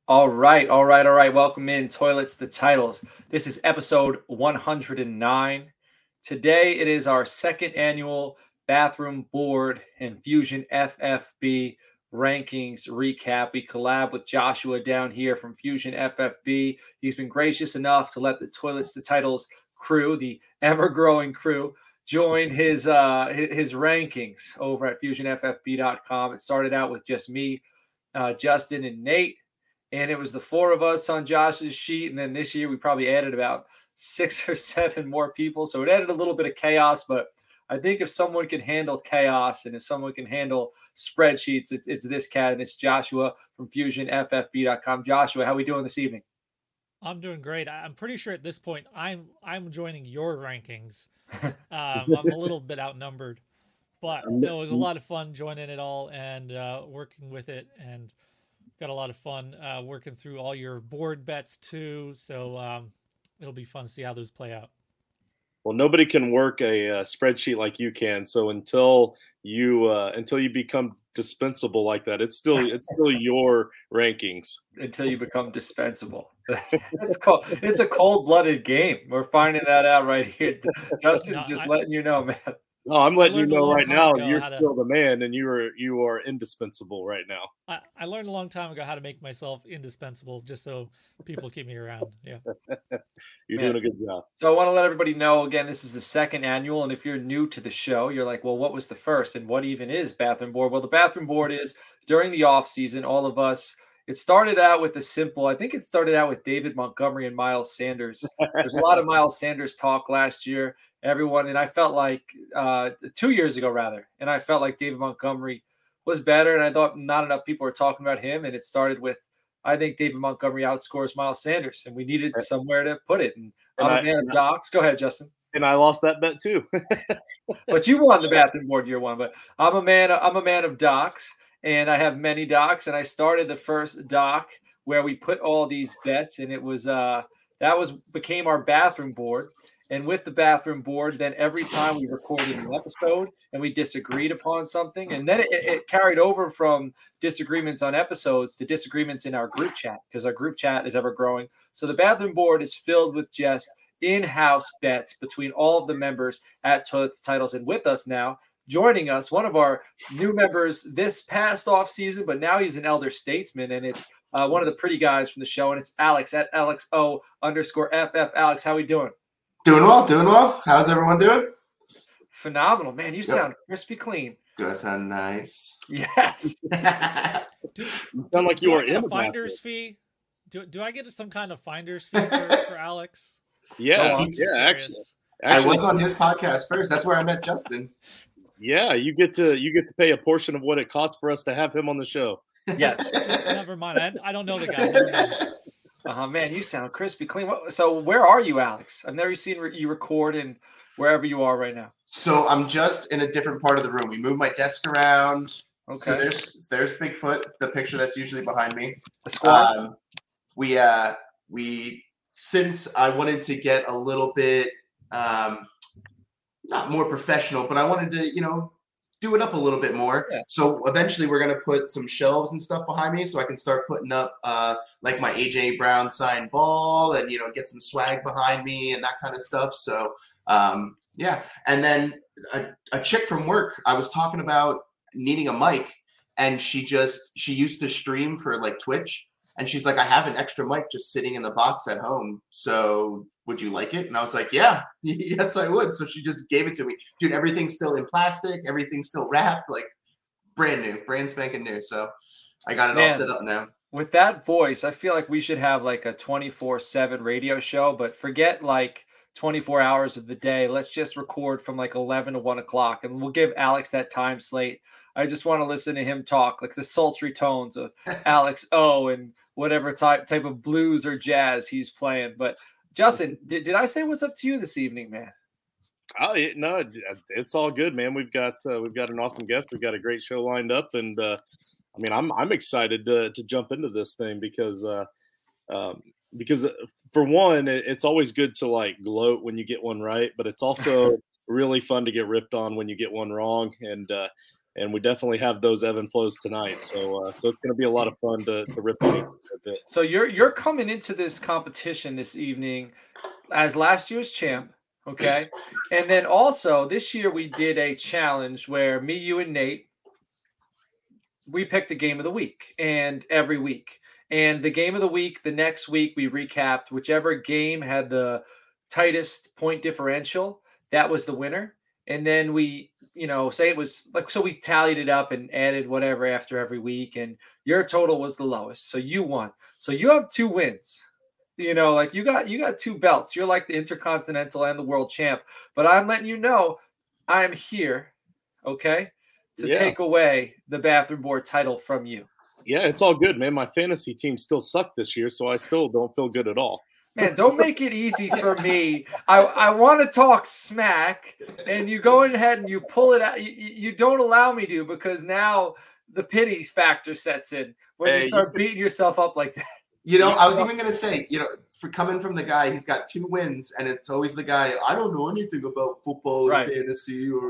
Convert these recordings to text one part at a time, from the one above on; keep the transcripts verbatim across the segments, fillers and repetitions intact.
All right, all right, all right. Welcome in, Toilets to Titles. This is episode one hundred nine. Today it is our second annual Bathroom Board and Fusion F F B rankings recap. We collab with Joshua down here from Fusion F F B. He's been gracious enough to let the Toilets to Titles crew, the ever-growing crew, join his uh, his rankings over at fusion f f b dot com. It started out with just me, uh, Justin, and Nate. And it was the four of us on Josh's sheet. And then this year we probably added about six or seven more people. So it added a little bit of chaos. But I think if someone can handle chaos and if someone can handle spreadsheets, it's, it's this cat, and it's Joshua from fusion f f b dot com. Joshua, how are we doing this evening? I'm doing great. I'm pretty sure at this point I'm I'm joining your rankings. Um, I'm a little bit outnumbered, but no, it was a lot of fun joining it all and uh, working with it, and got a lot of fun uh, working through all your board bets too. So um, it'll be fun to see how those play out. Well, nobody can work a, uh spreadsheet like you can. So until you uh, until you become dispensable like that, it's still it's still your rankings. Until you become dispensable. It's cold. It's a cold-blooded game. We're finding that out right here. Justin's No, just I- letting you know, man. No, I'm letting you learned a know long right time now ago you're how to- still the man, and you are you are indispensable right now. I, I learned a long time ago how to make myself indispensable, just so people keep me around. Yeah. You're Man. doing a good job. So I want to let everybody know, again, this is the second annual. And if you're new to the show, you're like, well, what was the first? And what even is Bathroom Board? Well, the Bathroom Board is during the off season, all of us, it started out with a simple, I think it started out with David Montgomery and Miles Sanders. There's a lot of Miles Sanders talk last year. Everyone, and I felt like uh, two years ago, rather, and I felt like David Montgomery was better. And I thought not enough people were talking about him. And it started with, I think David Montgomery outscores Miles Sanders, and we needed somewhere to put it. And And I'm I- a man of and I- docs. Go ahead, Justin. And I lost that bet too. But you won the Bathroom Board year one. But I'm a man. I'm a man of docs, and I have many docs. And I started the first doc where we put all these bets, and it was uh that was became our Bathroom Board. And with the Bathroom Board, then every time we recorded an episode and we disagreed upon something, and then it, it carried over from disagreements on episodes to disagreements in our group chat, because our group chat is ever growing. So the Bathroom Board is filled with just in-house bets between all of the members at Toilets Titles. And with us now, joining us, one of our new members this past off season, but now he's an elder statesman, and it's uh, one of the pretty guys from the show, and it's Alex at Alex O underscore F F. Alex, how we doing? Doing well, doing well. How's everyone doing? Phenomenal, man. You sound crispy clean. Do I sound nice? Yes. Do, You sound like do you I are get in a a finder's basket. fee? Do, do I get some kind of finder's fee for, for Alex? Yeah, I'm just yeah. curious. Actually, I actually, was on his podcast first. That's where I met Justin. yeah. You get to you get to pay a portion of what it costs for us to have him on the show. Yes. Never mind. I, I don't know the guy. Never mind. Oh, man, you sound crispy clean. What, so where are you, Alex? I've never seen re- you record in wherever you are right now. So I'm just in a different part of the room. We moved my desk around. Okay. So there's there's Bigfoot, the picture that's usually behind me. The squad? Um, we uh we since I wanted to get a little bit um not more professional, but I wanted to, you know, do it up a little bit more. Yeah. So eventually we're gonna put some shelves and stuff behind me so I can start putting up uh like my A J Brown signed ball and, you know, get some swag behind me and that kind of stuff. So um yeah. And then a, a chick from work, I was talking about needing a mic, and she just she used to stream for like Twitch, and she's like, I have an extra mic just sitting in the box at home, so would you like it? And I was like, yeah, yes I would. So she just gave it to me. Dude, everything's still in plastic, everything's still wrapped, like brand new, brand spanking new. So I got it Man. all set up now. With that voice, I feel like we should have like a twenty-four seven radio show, but forget like twenty-four hours of the day. Let's just record from like eleven to one o'clock, and we'll give Alex that time slate. I just want to listen to him talk, like the sultry tones of Alex O and whatever type type of blues or jazz he's playing. But Justin, did, did I say what's up to you this evening, man? Oh yeah, no, it's all good, man. We've got uh, we've got an awesome guest. We've got a great show lined up, and uh, I mean, I'm I'm excited to to jump into this thing because uh, um, because for one, it, it's always good to like gloat when you get one right, but it's also really fun to get ripped on when you get one wrong. And uh, and we definitely have those ebb and flows tonight. So, uh, so it's going to be a lot of fun to, to rip on a bit. So you're you're coming into this competition this evening as last year's champ, okay? And then also this year we did a challenge where me, you, and Nate, we picked a game of the week, and every week. And the game of the week, the next week we recapped whichever game had the tightest point differential, that was the winner. And then we, you know, say it was like, so we tallied it up and added whatever after every week, and your total was the lowest. So you won. So you have two wins. You know, like you got you got two belts. You're like the Intercontinental and the World Champ. But I'm letting you know, I'm here, okay, to Yeah. take away the Bathroom Board title from you. Yeah, it's all good, man. My fantasy team still sucked this year, so I still don't feel good at all. Man, don't make it easy for me. I, I want to talk smack, and you go ahead and you pull it out. You, you don't allow me to, because now the pity factor sets in when Hey, you start beating yourself up like that. You know, I was even gonna say, you know, for coming from the guy, he's got two wins, and it's always the guy. I don't know anything about football or Right. fantasy or.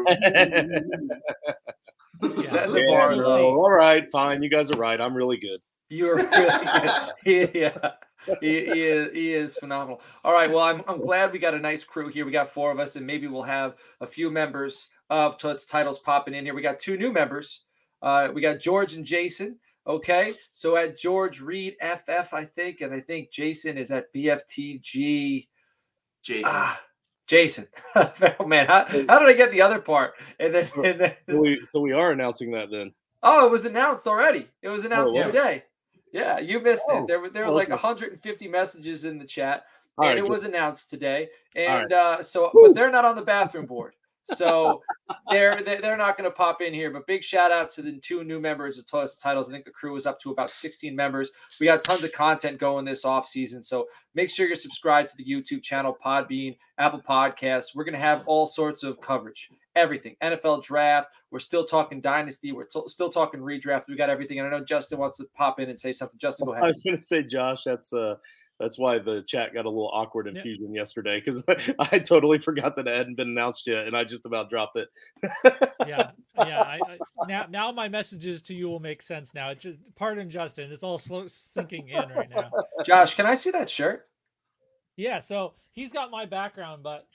Is that the Yeah, bar no, low? all right, fine. You guys are right. I'm really good. You're really good. He, yeah, he, he is he is phenomenal. All right, well, I'm I'm glad we got a nice crew here. We got four of us, and maybe we'll have a few members of Toots Titles popping in here. We got two new members. Uh, we got George and Jason. Okay, so at George Reed F F, I think, and I think Jason is at B F T G. Jason. Ah, Jason. Oh man, how, how did I get the other part? And then, and then So we, so we are announcing that then. oh, it was announced already. It was announced yeah. today. Yeah, you missed Oh, it. There, were- there was oh, like okay. one hundred fifty messages in the chat, All and right, it good. was announced today. All And right. uh, so, Woo. but they're not on the bathroom board, so they're they- they're not going to pop in here. But big shout out to the two new members of Toilets Titles. I think the crew is up to about sixteen members. We got tons of content going this off season, so make sure you're subscribed to the YouTube channel, Podbean, Apple Podcasts. We're going to have all sorts of coverage. Everything. N F L draft. We're still talking dynasty. We're t- still talking redraft. We got everything. And I know Justin wants to pop in and say something. Justin, go I ahead. was going to say, Josh, that's uh, that's why the chat got a little awkward in Yeah. Fusion yesterday, because I totally forgot that it hadn't been announced yet, and I just about dropped it. Yeah, yeah. I, I, now, now my messages to you will make sense now. It just pardon Justin. It's all slow sinking in right now. Josh, can I see that shirt? Yeah. So he's got my background, but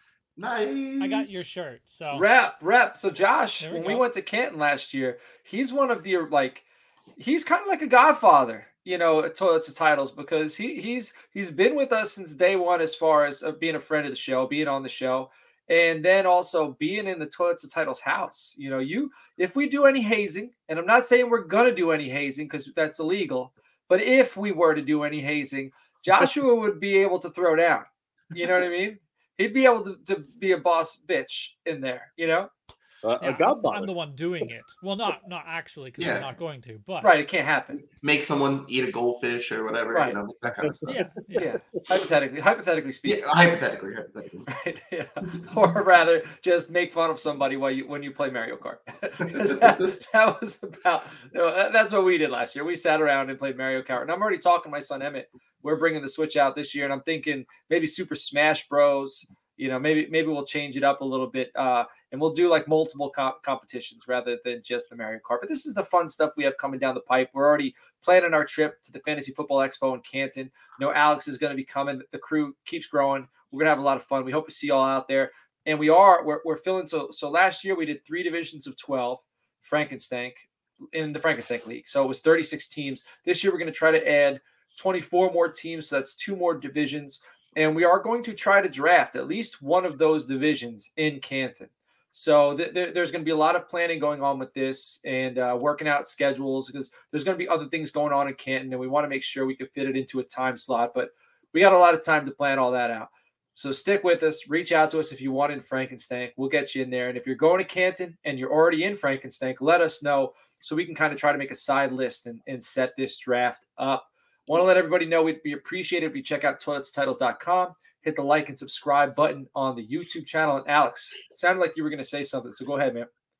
Nice. I got your shirt. So Rep, rep. So Josh, There we when we go. went to Canton last year, he's one of the like, he's kind of like a godfather, you know, at Toilets and Titles, because he he's he's been with us since day one as far as uh, being a friend of the show, being on the show, and then also being in the Toilets and Titles house. You know, you if we do any hazing, and I'm not saying we're gonna do any hazing because that's illegal, but if we were to do any hazing, Joshua would be able to throw down. You know what I mean? He'd be able to, to be a boss bitch in there, you know? Uh, yeah, a godfather. I'm the one doing it. Well, not not actually, because Yeah. I'm not going to. But Right, it can't happen. Make someone eat a goldfish or whatever, Right. you know, that kind of stuff. yeah, yeah. Yeah, hypothetically, hypothetically Yeah, speaking, hypothetically, hypothetically. right? Yeah. Or rather, just make fun of somebody while you when you play Mario Kart. 'Cause that, that was about you know, that- that's what we did last year. We sat around and played Mario Kart, and I'm already talking to my son Emmett. We're bringing the Switch out this year, and I'm thinking maybe Super Smash Bros. You know, maybe maybe we'll change it up a little bit, uh, and we'll do like multiple comp- competitions rather than just the Mario Kart. But this is the fun stuff we have coming down the pipe. We're already planning our trip to the Fantasy Football Expo in Canton. You know, Alex is going to be coming. The crew keeps growing. We're going to have a lot of fun. We hope to see you all out there. And we are we're we're filling. So so last year we did three divisions of twelve, Frankenstank in the Frankenstank League. So it was thirty-six teams. This year we're going to try to add twenty-four more teams. So that's two more divisions. And we are going to try to draft at least one of those divisions in Canton. So th- th- there's going to be a lot of planning going on with this and uh, working out schedules, because there's going to be other things going on in Canton, and we want to make sure we can fit it into a time slot. But we got a lot of time to plan all that out. So stick with us. Reach out to us if you want in Frankenstank. We'll get you in there. And if you're going to Canton and you're already in Frankenstank, let us know so we can kind of try to make a side list and, and set this draft up. Want to let everybody know we'd be appreciated if you check out toilets titles dot com, hit the like and subscribe button on the YouTube channel. And Alex, it sounded like you were going to say something, so go ahead, man.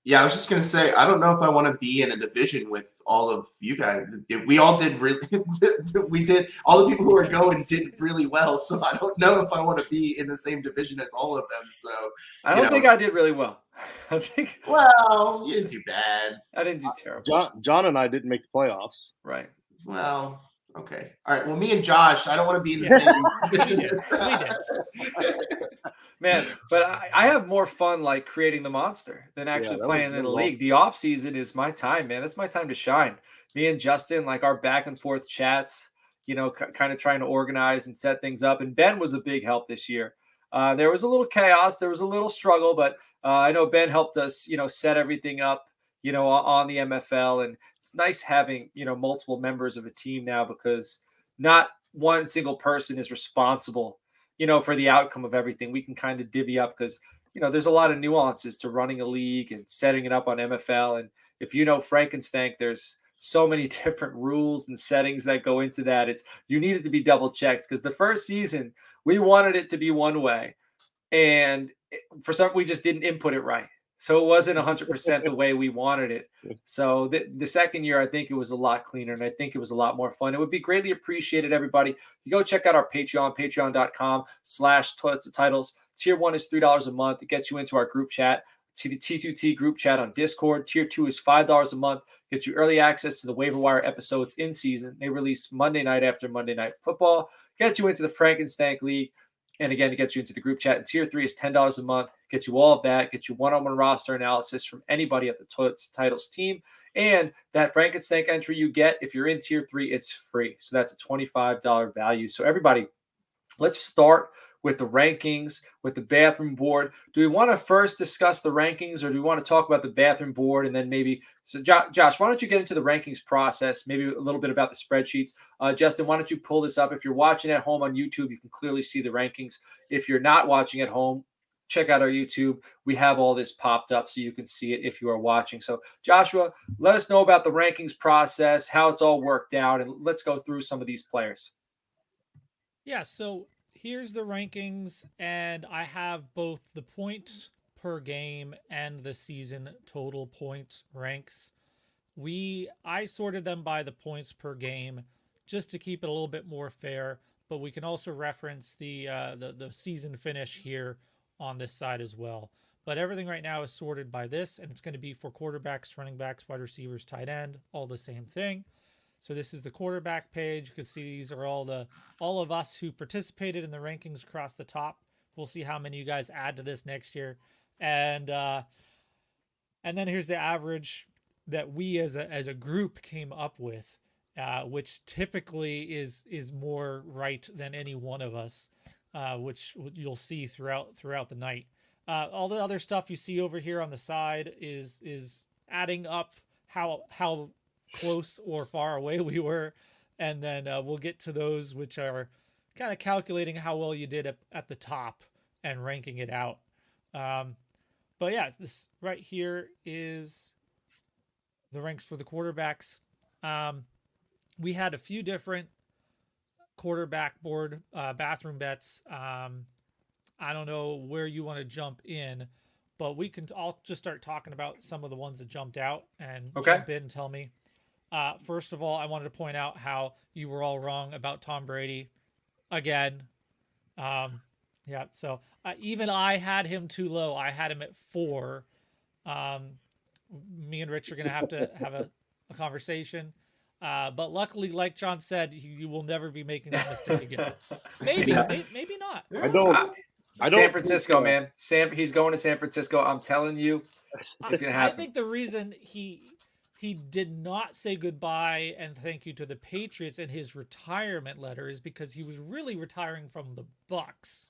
Yeah, I was just gonna say, I don't know if I want to be in a division with all of you guys. We all did really, we did. All the people who are going did really well, so I don't know if I want to be in the same division as all of them. So I don't know. think I did really well. I think. Well, you didn't do bad. I didn't do terrible. John, John and I didn't make the playoffs. Right. Well. Okay. All right. Well, me and Josh, I don't want to be in the same division. We did. We did. Man, but I, I have more fun like creating the monster than actually yeah, playing was, in the awesome. league. The off season is my time, man. That's my time to shine. Me and Justin, like our back and forth chats, you know, c- kind of trying to organize and set things up. And Ben was a big help this year. Uh, there was a little chaos. There was a little struggle, but uh, I know Ben helped us, you know, set everything up, you know, on the M F L. And it's nice having, you know, multiple members of a team now because not one single person is responsible, you know, for the outcome of everything. We can kind of divvy up because, you know, there's a lot of nuances to running a league and setting it up on M F L. And if you know Frankenstank, there's so many different rules and settings that go into that. It's you need it to be double checked because the first season we wanted it to be one way, and for some we just didn't input it right. So it wasn't one hundred percent the way we wanted it. So the, the second year, I think it was a lot cleaner, and I think it was a lot more fun. It would be greatly appreciated, everybody. You go check out our Patreon, patreon.com slash toilets and titles. Tier one is three dollars a month. It gets you into our group chat, to the T two T group chat on Discord. Tier two is five dollars a month. Gets you early access to the waiver wire episodes in season. They release Monday night after Monday Night Football. Get you into the Frankenstank League. And again, to get you into the group chat. And tier three is ten dollars a month. Get you all of that. Get you one-on-one roster analysis from anybody at the Toilets Titles team. And that Frankenstank entry you get, if you're in tier three, it's free. So that's a twenty-five dollars value. So everybody, let's start with the rankings, with the bathroom board. Do we want to first discuss the rankings, or do we want to talk about the bathroom board and then maybe – so jo- Josh, why don't you get into the rankings process, maybe a little bit about the spreadsheets. Uh, Justin, why don't you pull this up? If you're watching at home on YouTube, you can clearly see the rankings. If you're not watching at home, check out our YouTube. We have all this popped up so you can see it if you are watching. So Joshua, let us know about the rankings process, how it's all worked out, and let's go through some of these players. Yeah, so here's the rankings, and I have both the points per game and the season total points ranks. We I sorted them by the points per game just to keep it a little bit more fair, but we can also reference the uh, the, the season finish here on this side as well. But everything right now is sorted by this, and it's going to be for quarterbacks, running backs, wide receivers, tight end, all the same thing. So this is the quarterback page. You can see these are all the all of us who participated in the rankings across the top. We'll see how many you guys add to this next year. And uh, and then here's the average that we as a as a group came up with, uh, which typically is is more right than any one of us, uh, which you'll see throughout throughout the night. Uh, all the other stuff you see over here on the side is is adding up how how close or far away we were, and then uh, we'll get to those which are kind of calculating how well you did at, at the top and ranking it out. Um, but yeah, this right here is the ranks for the quarterbacks. Um, we had a few different quarterback board uh, bathroom bets. Um, I don't know where you want to jump in, but we can. I'll just start talking about some of the ones that jumped out and okay. jump in and tell me. Uh, first of all, I wanted to point out how you were all wrong about Tom Brady again. Um, yeah, so uh, even I had him too low. I had him at four. Um, me and Rich are going to have to have a, a conversation. Uh, but luckily, like John said, you, you will never be making that mistake again. Maybe, Yeah. maybe, maybe not. I don't. I, I don't San Francisco, think, uh, man. Sam, he's going to San Francisco. I'm telling you, it's going to happen. I think the reason he he did not say goodbye and thank you to the Patriots in his retirement letter is because he was really retiring from the Bucs.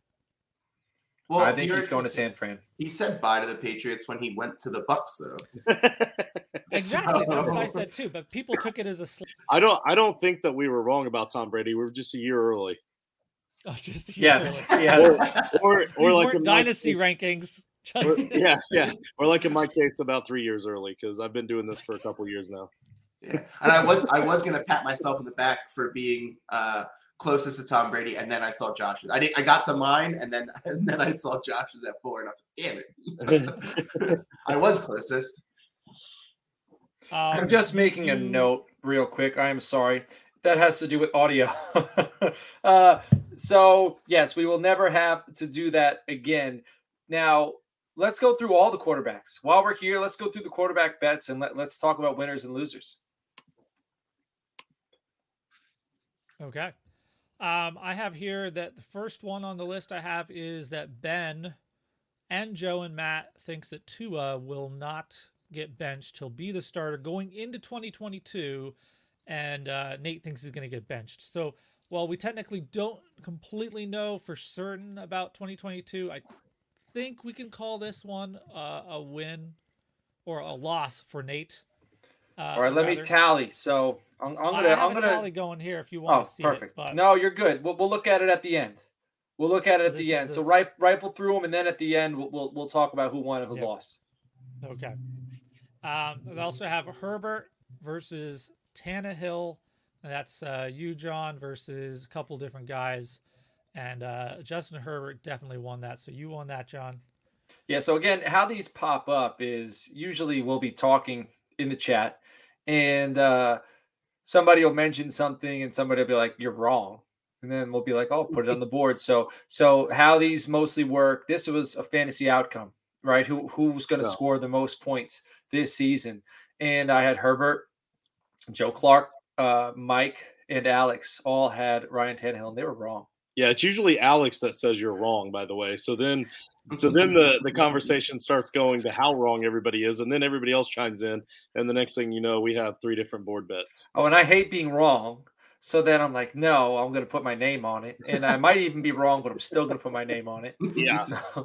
Well, I think he he's going to said- San Fran. He said bye to the Patriots when he went to the Bucks, though. Exactly, that's what I So- said too. But people took it as a sl- I don't. I don't think that we were wrong about Tom Brady. We were just a year early, oh, just Yes, really. yes. or or These like weren't in my dynasty case- rankings. Just or- yeah, yeah, or like in my case, about three years early because I've been doing this for a couple years now. Yeah, and I was I was gonna pat myself in the back for being uh, closest to Tom Brady, and then I saw Josh's. I did, I got to mine, and then and then I saw Josh's at four, and I was like, damn it. I was closest. Um, I'm just making you, a note real quick. I am sorry. That has to do with audio. uh, so, yes, we will never have to do that again. Now, let's go through all the quarterbacks. While we're here, let's go through the quarterback bets, and let, let's talk about winners and losers. Okay. Um, I have here that the first one on the list I have is that Ben and Joe and Matt thinks that Tua will not get benched. He'll be the starter going into twenty twenty-two, and uh, Nate thinks he's going to get benched. So while we technically don't completely know for certain about twenty twenty-two, I think we can call this one uh, a win or a loss for Nate. Uh, All right, let rather. me tally. So I'm, I'm gonna I have I'm a gonna tally going here if you want oh to see perfect. it. But... No, you're good. We'll we'll look at it at the end. We'll look at it So at this the is end. the- So rif- rifle through them, and then at the end we'll we'll, we'll talk about who won and who Yep. lost. Okay. Um, we also have Herbert versus Tannehill. That's uh, you, John, versus a couple different guys. And uh, Justin Herbert definitely won that. So you won that, John. Yeah. So again, how these pop up is usually we'll be talking in the chat, and uh, somebody will mention something, and somebody will be like, "You're wrong," and then we'll be like, "Oh, put it on the board." So, so how these mostly work? This was a fantasy outcome, right? Who who's going to No. score the most points this season? And I had Herbert, Joe Clark, uh, Mike, and Alex all had Ryan Tannehill, and they were wrong. Yeah, it's usually Alex that says you're wrong, by the way. So then so then the, the conversation starts going to how wrong everybody is, and then everybody else chimes in, and the next thing you know, we have three different board bets. Oh, and I hate being wrong. So then I'm like, no, I'm going to put my name on it. And I might even be wrong, but I'm still going to put my name on it. Yeah. So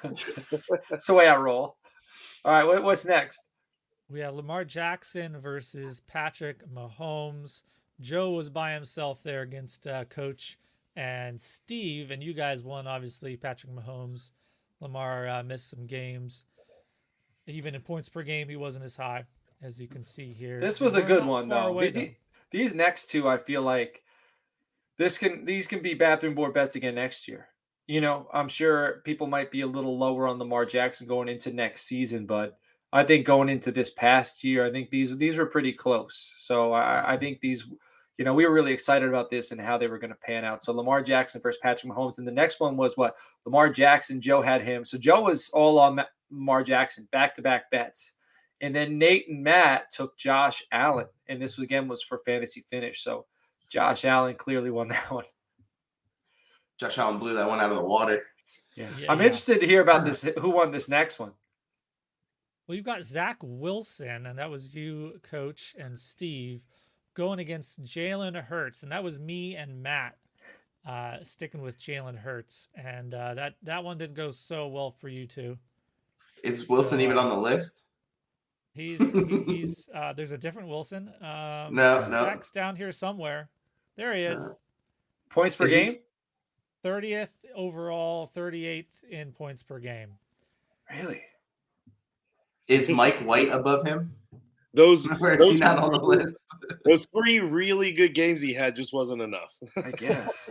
that's the way I roll. All right, what, what's next? We have Lamar Jackson versus Patrick Mahomes. Joe was by himself there against uh, Coach and Steve, and you guys won, obviously. Patrick Mahomes. Lamar uh, missed some games. Even in points per game, he wasn't as high, as you can see here. This was We're a good not one, far though. away, The- though. the- these next two, I feel like this can these can be bathroom board bets again next year. You know, I'm sure people might be a little lower on Lamar Jackson going into next season, but I think going into this past year, I think these these were pretty close. So I, I think these, you know, we were really excited about this and how they were going to pan out. So Lamar Jackson versus Patrick Mahomes, and the next one was what Lamar Jackson. Joe had him, so Joe was all on Ma- Lamar Jackson, back to back bets, and then Nate and Matt took Josh Allen, and this was again was for fantasy finish. So Josh Allen clearly won that one. Josh Allen blew that one out of the water. Yeah, Yeah, I'm yeah. interested to hear about this. Who won this next one? Well, you've got Zach Wilson, and that was you, Coach, and Steve, going against Jalen Hurts, and that was me and Matt uh, sticking with Jalen Hurts, and uh, that that one didn't go so well for you two. Is Wilson So, even uh, on the list? He's he, he's uh, there's a different Wilson. Um, No, no. Zach's down here somewhere. There he is. No. Points per Is he- game? thirtieth overall, thirty-eighth in points per game. Really? Is Mike White above him? Those Or is those, he not on the list? those three really good games he had just wasn't enough. I guess.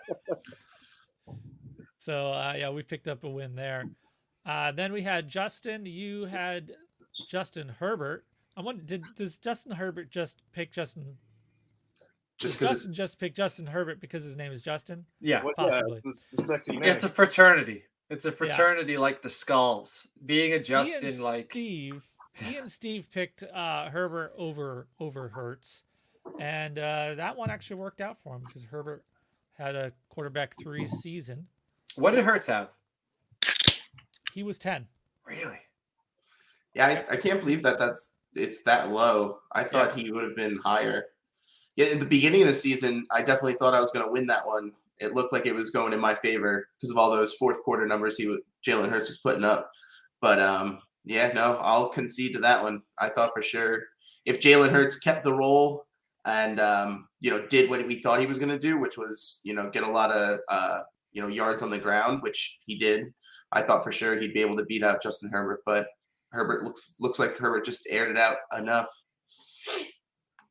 So uh, yeah, we picked up a win there. Uh, then we had Justin. You had Justin Herbert. I wonder, did does Justin Herbert just pick Justin? Just Does because Justin just pick Justin Herbert because his name is Justin? Yeah. What- Possibly. Yeah, it's a sexy name. It's a fraternity. It's a fraternity like the Skulls. Being a He Justin, and like Steve. He and Steve picked uh, Herbert over over Hurts, and uh, that one actually worked out for him because Herbert had a quarterback three season. what did Hurts have? He was ten. Really? yeah, I, I can't believe that that's it's that low. I thought he would have been higher. Yeah, in the beginning of the season, I definitely thought I was going to win that one. It looked like it was going in my favor because of all those fourth quarter numbers he would, Jalen Hurts was putting up. But um, yeah, no, I'll concede to that one. I thought for sure if Jalen Hurts kept the role and um, you know did what we thought he was going to do, which was you know get a lot of uh, you know yards on the ground, which he did. I thought for sure he'd be able to beat out Justin Herbert, but Herbert looks looks like Herbert just aired it out enough.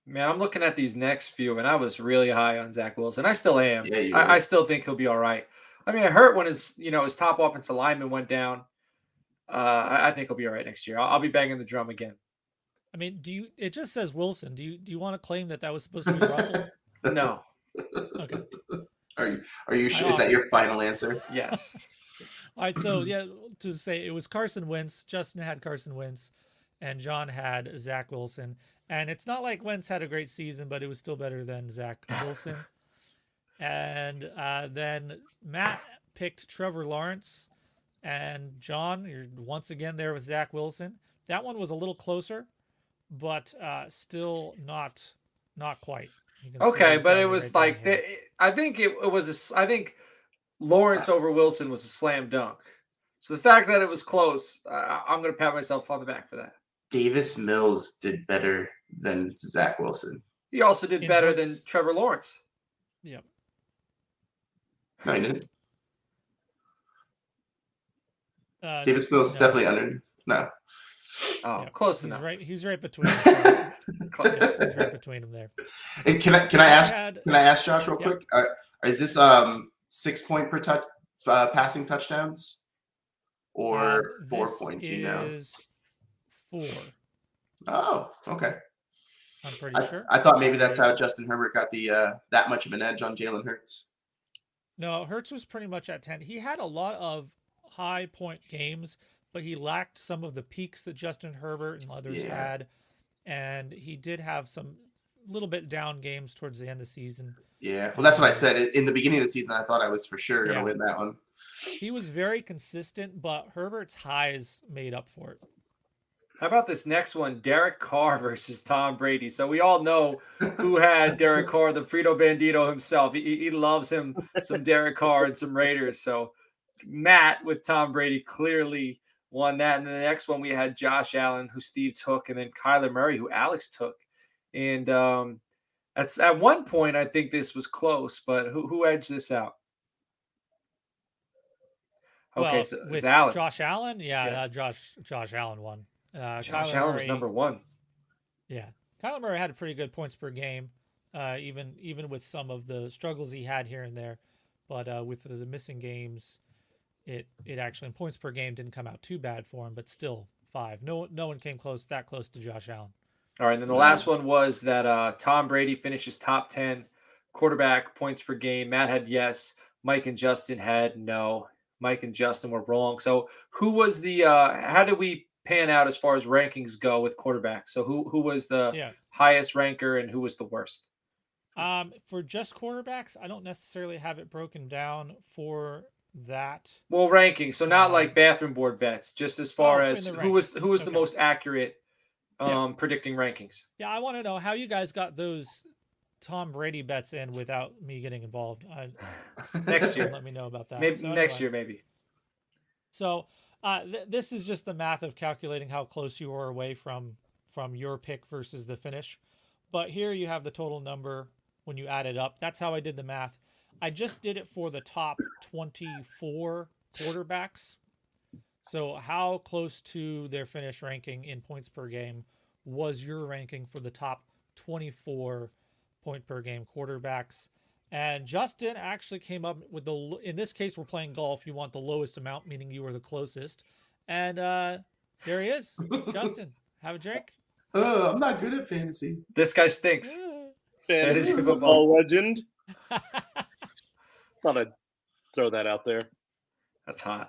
Man, I'm looking at these next few, and I was really high on Zach Wilson. I still am. Yeah, you I, were. I still think he'll be all right. I mean, it hurt when his, you know, his top offensive lineman went down. Uh, I, I think he'll be all right next year. I'll, I'll be banging the drum again. I mean, do you? It just says Wilson. Do you? Do you want to claim that that was supposed to be Russell? No. Okay. Are you? Are you sure? Is that your final answer? Yes. All right. So yeah, to say it was Carson Wentz. Justin had Carson Wentz, and John had Zach Wilson. And it's not like Wentz had a great season, but it was still better than Zach Wilson. And uh, then Matt picked Trevor Lawrence, and John, you're once again there with Zach Wilson. That one was a little closer, but uh, still not not quite. You can see Okay, those but guys it are was right there like in here. the, I think it, it was a. s- I think Lawrence over Wilson was a slam dunk. So the fact that it was close, uh, I'm going to pat myself on the back for that. Davis Mills did better than Zach Wilson. He also did In better than points- Trevor Lawrence. Yep. No, he didn't. Uh, Davis Mills is no. definitely under. No. Oh, Yep. close He's enough. right. He's right between. Them. Close. Yeah, he's right between them there. And can I can I ask had- can I ask Josh real Yeah. quick? Uh, is this um six point per touch uh, passing touchdowns or Uh, four this point? Do you know? is four. Oh, okay. I'm pretty I, sure. I thought maybe that's how Justin Herbert got the uh, that much of an edge on Jalen Hurts. No, Hertz was pretty much at ten. He had a lot of high point games, but he lacked some of the peaks that Justin Herbert and others Yeah. had. And he did have some little bit down games towards the end of the season. Yeah, well, that's what I said in the beginning of the season. I thought I was for sure going to Yeah. win that one. He was very consistent, but Herbert's highs made up for it. How about this next one? Derek Carr versus Tom Brady. So we all know who had Derek Carr, the Frito Bandito himself. He, he loves him some Derek Carr and some Raiders. So Matt with Tom Brady clearly won that. And then the next one we had Josh Allen, who Steve took, and then Kyler Murray, who Alex took. And um, that's at one point I think this was close, but who who edged this out? Okay, well, so it was with Allen. Josh Allen, yeah, Yeah. Uh, Josh Josh Allen won. Uh, Josh Kyler Allen was Murray- number one. Yeah, Kyler Murray had pretty good points per game, uh, even even with some of the struggles he had here and there. But uh, with the, the missing games, it it actually in points per game didn't come out too bad for him, but still five. No no one came close that close to Josh Allen. All right, and then the last one was that uh, Tom Brady finishes top ten quarterback points per game. Matt had yes. Mike and Justin had no. Mike and Justin were wrong. So who was the uh, – how did we pan out as far as rankings go with quarterbacks? So who who was the Yeah. highest ranker and who was the worst? Um, for just quarterbacks, I don't necessarily have it broken down for that. Well, rankings. So not Um, like bathroom board bets, just as far Oh, in as the who was who was the Okay. most accurate um, Yeah. predicting rankings. Yeah, I want to know how you guys got those Tom Brady bets in without me getting involved. I, Next year. let me know about that. Maybe So next anyway. year, maybe. So uh, th- this is just the math of calculating how close you are away from from your pick versus the finish. But here you have the total number when you add it up. That's how I did the math. I just did it for the top twenty-four quarterbacks. So how close to their finish ranking in points per game was your ranking for the top twenty-four point per game quarterbacks? And Justin actually came up with the, l- in this case, we're playing golf. You want the lowest amount, meaning you were the closest. And uh, there he is. Justin, have a drink. Oh, I'm not good at fantasy. This guy stinks. Fantasy Fantasy football. football legend. Thought I'd throw that out there. That's hot.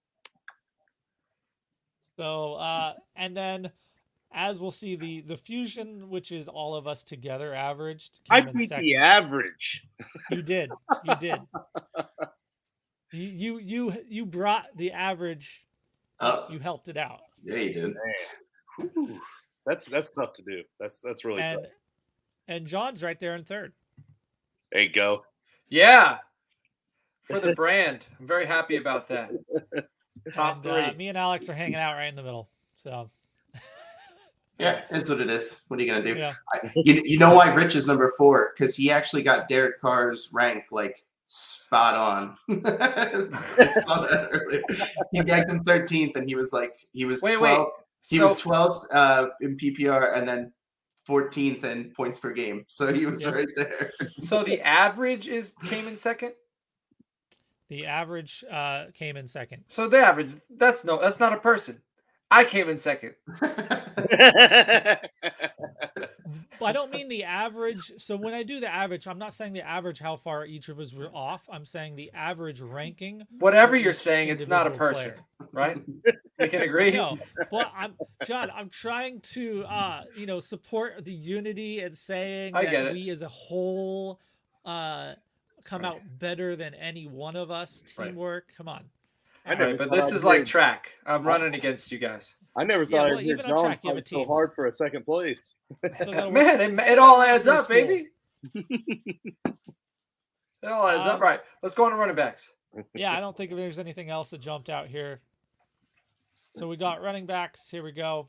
So, uh, and then as we'll see, the the fusion, which is all of us together averaged. I came in beat second. the average. You did. You did. You you you you brought the average. Oh, You helped it out. yeah, you did. Whew. That's that's tough to do. That's that's really And tough. and John's right there in third. There you go. Yeah. For the brand. I'm very happy about that. Top And, three. Uh, me and Alex are hanging out right in the middle. So Yeah, it's what it is. What are you gonna do? yeah. I, you, you know why Rich is number four? Because he actually got Derek Carr's rank like spot on. I saw that earlier. He ranked him thirteenth, and he was like, he was Wait, twelve. wait. He So, was twelfth uh, in P P R, and then fourteenth in points per game. So he was Yep. right there. So the average is came in second. The average uh, came in second. So the average, that's no, that's not a person. I came in second. I don't mean the average. So when I do the average, I'm not saying the average how far each of us were off. I'm saying the average ranking. Whatever for you're each saying, it's not a individual person, player. right? We can agree. No, but I'm John. I'm trying to, uh, you know, support the unity and saying I that get it. we as a whole uh, come out better than any one of us. Right. Teamwork. Come on. I Uh, never Right, but thought this I'd is hear- like track. I'm running against you guys. I never Yeah, thought well, I'd hear even on John track, you have fight a so team. hard for a second place. still gotta work- Man, it, still it all gotta work adds for up, school. baby. It all adds up. Um, Right. Let's go on to running backs. Yeah, I don't think there's anything else that jumped out here. So we got running backs. Here we go.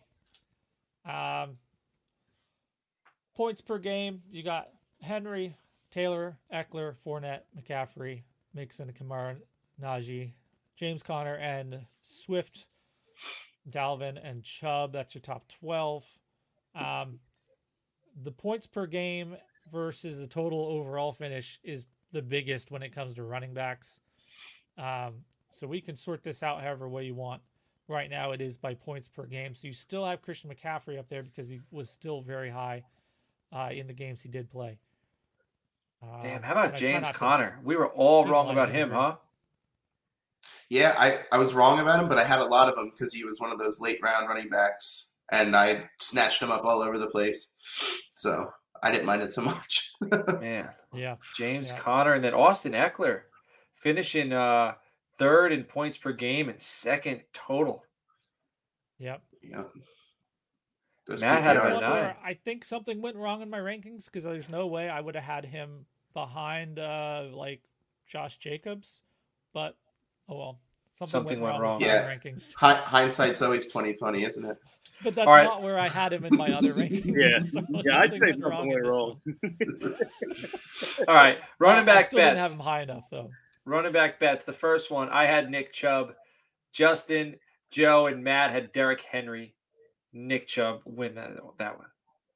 Um, points per game. You got Henry, Taylor, Eckler, Fournette, McCaffrey, Mixon, Kamara, Najee, James Conner, and Swift, Dalvin, and Chubb. That's your top twelve. Um, the points per game versus the total overall finish is the biggest when it comes to running backs. Um, so we can sort this out however way you want. Right now it is by points per game. So you still have Christian McCaffrey up there because he was still very high uh, in the games he did play. Uh, Damn, how about and I try James not to Conner? We were all wrong penalize about him, injury. huh? Yeah, I, I was wrong about him, but I had a lot of him because he was one of those late round running backs, and I snatched him up all over the place. So I didn't mind it so much. Man, Yeah. James Yeah. Conner and then Austin Eckler finishing uh, third in points per game and second total. Yep. Yeah. Those Matt had P P him R at One nine. where I think something went wrong in my rankings because there's no way I would have had him behind uh, like Josh Jacobs, but oh well, something, Something went went wrong. wrong with Yeah. my rankings. Hi- hindsight's always twenty twenty, isn't it? But that's All right. not where I had him in my other rankings. Yeah. So Yeah, I'd say went something in went this wrong. one. All right, running I back still didn't have bets. him high enough though. Running back bets. The first one, I had Nick Chubb. Justin, Joe, and Matt had Derrick Henry. Nick Chubb win that, that one.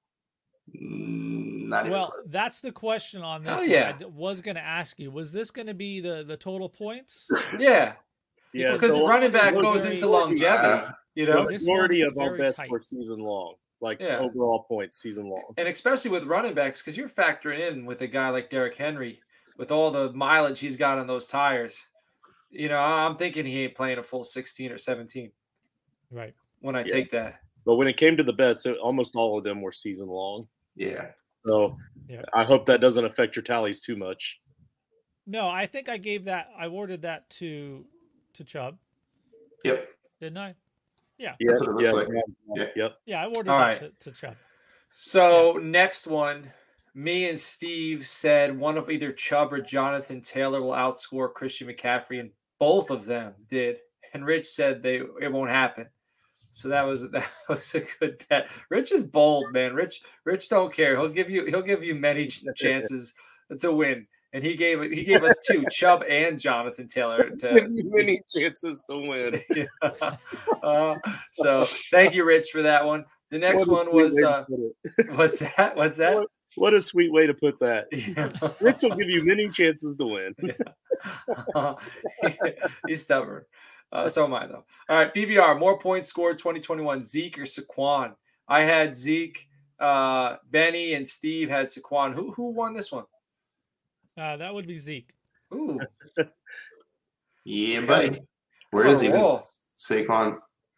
Mm, Not even Well, close. that's the question on this. Hell one. yeah. I d- was going to ask you: was this going to be the the total points? Yeah, Yeah, because so running back look, goes very- into longevity, Uh, you the know, This majority one is of our very bets tight. were season long, like Yeah. overall points season long. and especially with running backs, because you're factoring in with a guy like Derrick Henry with all the mileage he's got on those tires. You know, I'm thinking he ain't playing a full sixteen or seventeen Right. when I Yeah. take that. But when it came to the bets, it, almost all of them were season long. Yeah. So Yeah. I hope that doesn't affect your tallies too much. No, I think I gave that. I awarded that to to Chubb, Yep. didn't I? Yeah, That's what it looks yeah, like. yeah, Yeah. yep. Yeah, I awarded All that right. to, to Chubb. So next one, me and Steve said one of either Chubb or Jonathan Taylor will outscore Christian McCaffrey, and both of them did. And Rich said they it won't happen. So that was that was a good bet. Rich is bold, man. Rich Rich don't care. He'll give you he'll give you many ch- chances to win. And he gave it. He gave us two, Chubb and Jonathan Taylor. Give To, you many chances to win. yeah. uh, so thank you, Rich, for that one. The next What a one sweet was way to uh, put it. what's that? What's that? What, what a sweet way to put that. Yeah. Rich will give you many chances to win. He's stubborn. Uh, so am I, though. All right, P B R, more points scored twenty twenty-one, Zeke or Saquon? I had Zeke. Uh, Benny and Steve had Saquon. Who who won this one? Uh, that would be Zeke. Ooh, Yeah, Okay. buddy. Where We're is on he? a roll. Saquon.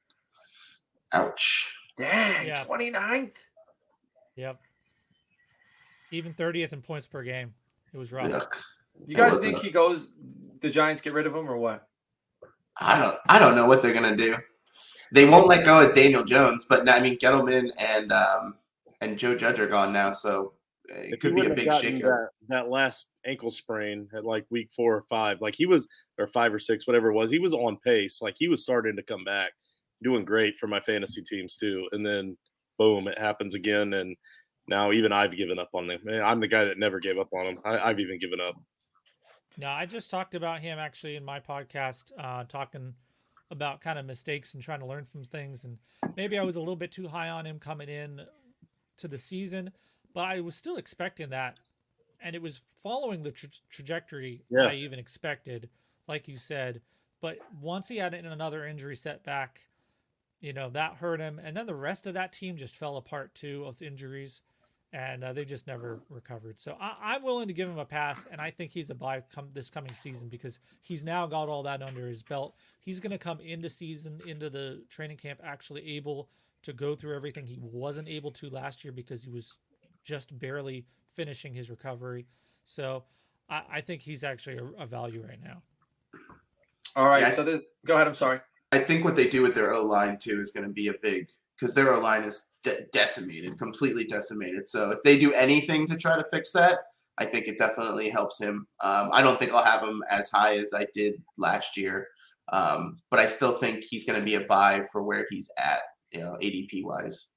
Ouch. dang, Yeah. twenty-ninth. Yep. Even thirtieth in points per game. It was rough. Yuck. You That guys wasn't think a- he goes? The Giants get rid of him or what? I don't. I don't know what they're gonna do. They won't let go of Daniel Jones, but I mean Gettleman and um, and Joe Judge are gone now, so it If could he be a wouldn't big have gotten shakeup. that, that last ankle sprain at like week four or five, like he was, or five or six, whatever it was, he was on pace. Like he was starting to come back, doing great for my fantasy teams too. And then boom, it happens again. And now even I've given up on him. Man, I'm the guy that never gave up on him. I, I've even given up. No, I just talked about him actually in my podcast, uh, talking about kind of mistakes and trying to learn from things. And maybe I was a little bit too high on him coming in to the season, but I was still expecting that. And it was following the tra- trajectory Yeah. I even expected, like you said. But once he had another injury setback, you know, that hurt him. And then the rest of that team just fell apart too with injuries. And uh, they just never recovered. So I, I'm willing to give him a pass, and I think he's a buy come this coming season because he's now got all that under his belt. He's going to come into season, into the training camp, actually able to go through everything he wasn't able to last year because he was just barely finishing his recovery. So I, I think he's actually a, a value right now. All right, Yeah, so this, go ahead. I'm sorry. I think what they do with their O-line, too, is going to be a big – because their O-line is de- decimated, completely decimated. So if they do anything to try to fix that, I think it definitely helps him. Um, I don't think I'll have him as high as I did last year, um, but I still think he's going to be a buy for where he's at, you know, A D P-wise.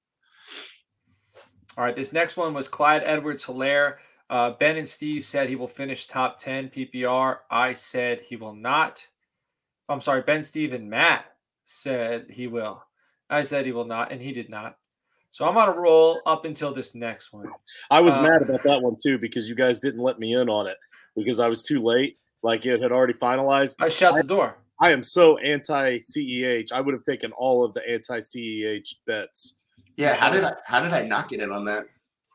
All right, this next one was Clyde Edwards-Helaire. Uh, Ben and Steve said he will finish top ten P P R. I said he will not. I'm sorry, Ben, Steve, and Matt said he will. I said he will not, and he did not. So I'm on a roll up until this next one. I was Uh, mad about that one too because you guys didn't let me in on it because I was too late. Like it had already finalized. I shut I, the door. I am so anti-C E H. I would have taken all of the anti-C E H bets. Yeah, how did I how did I not get in on that?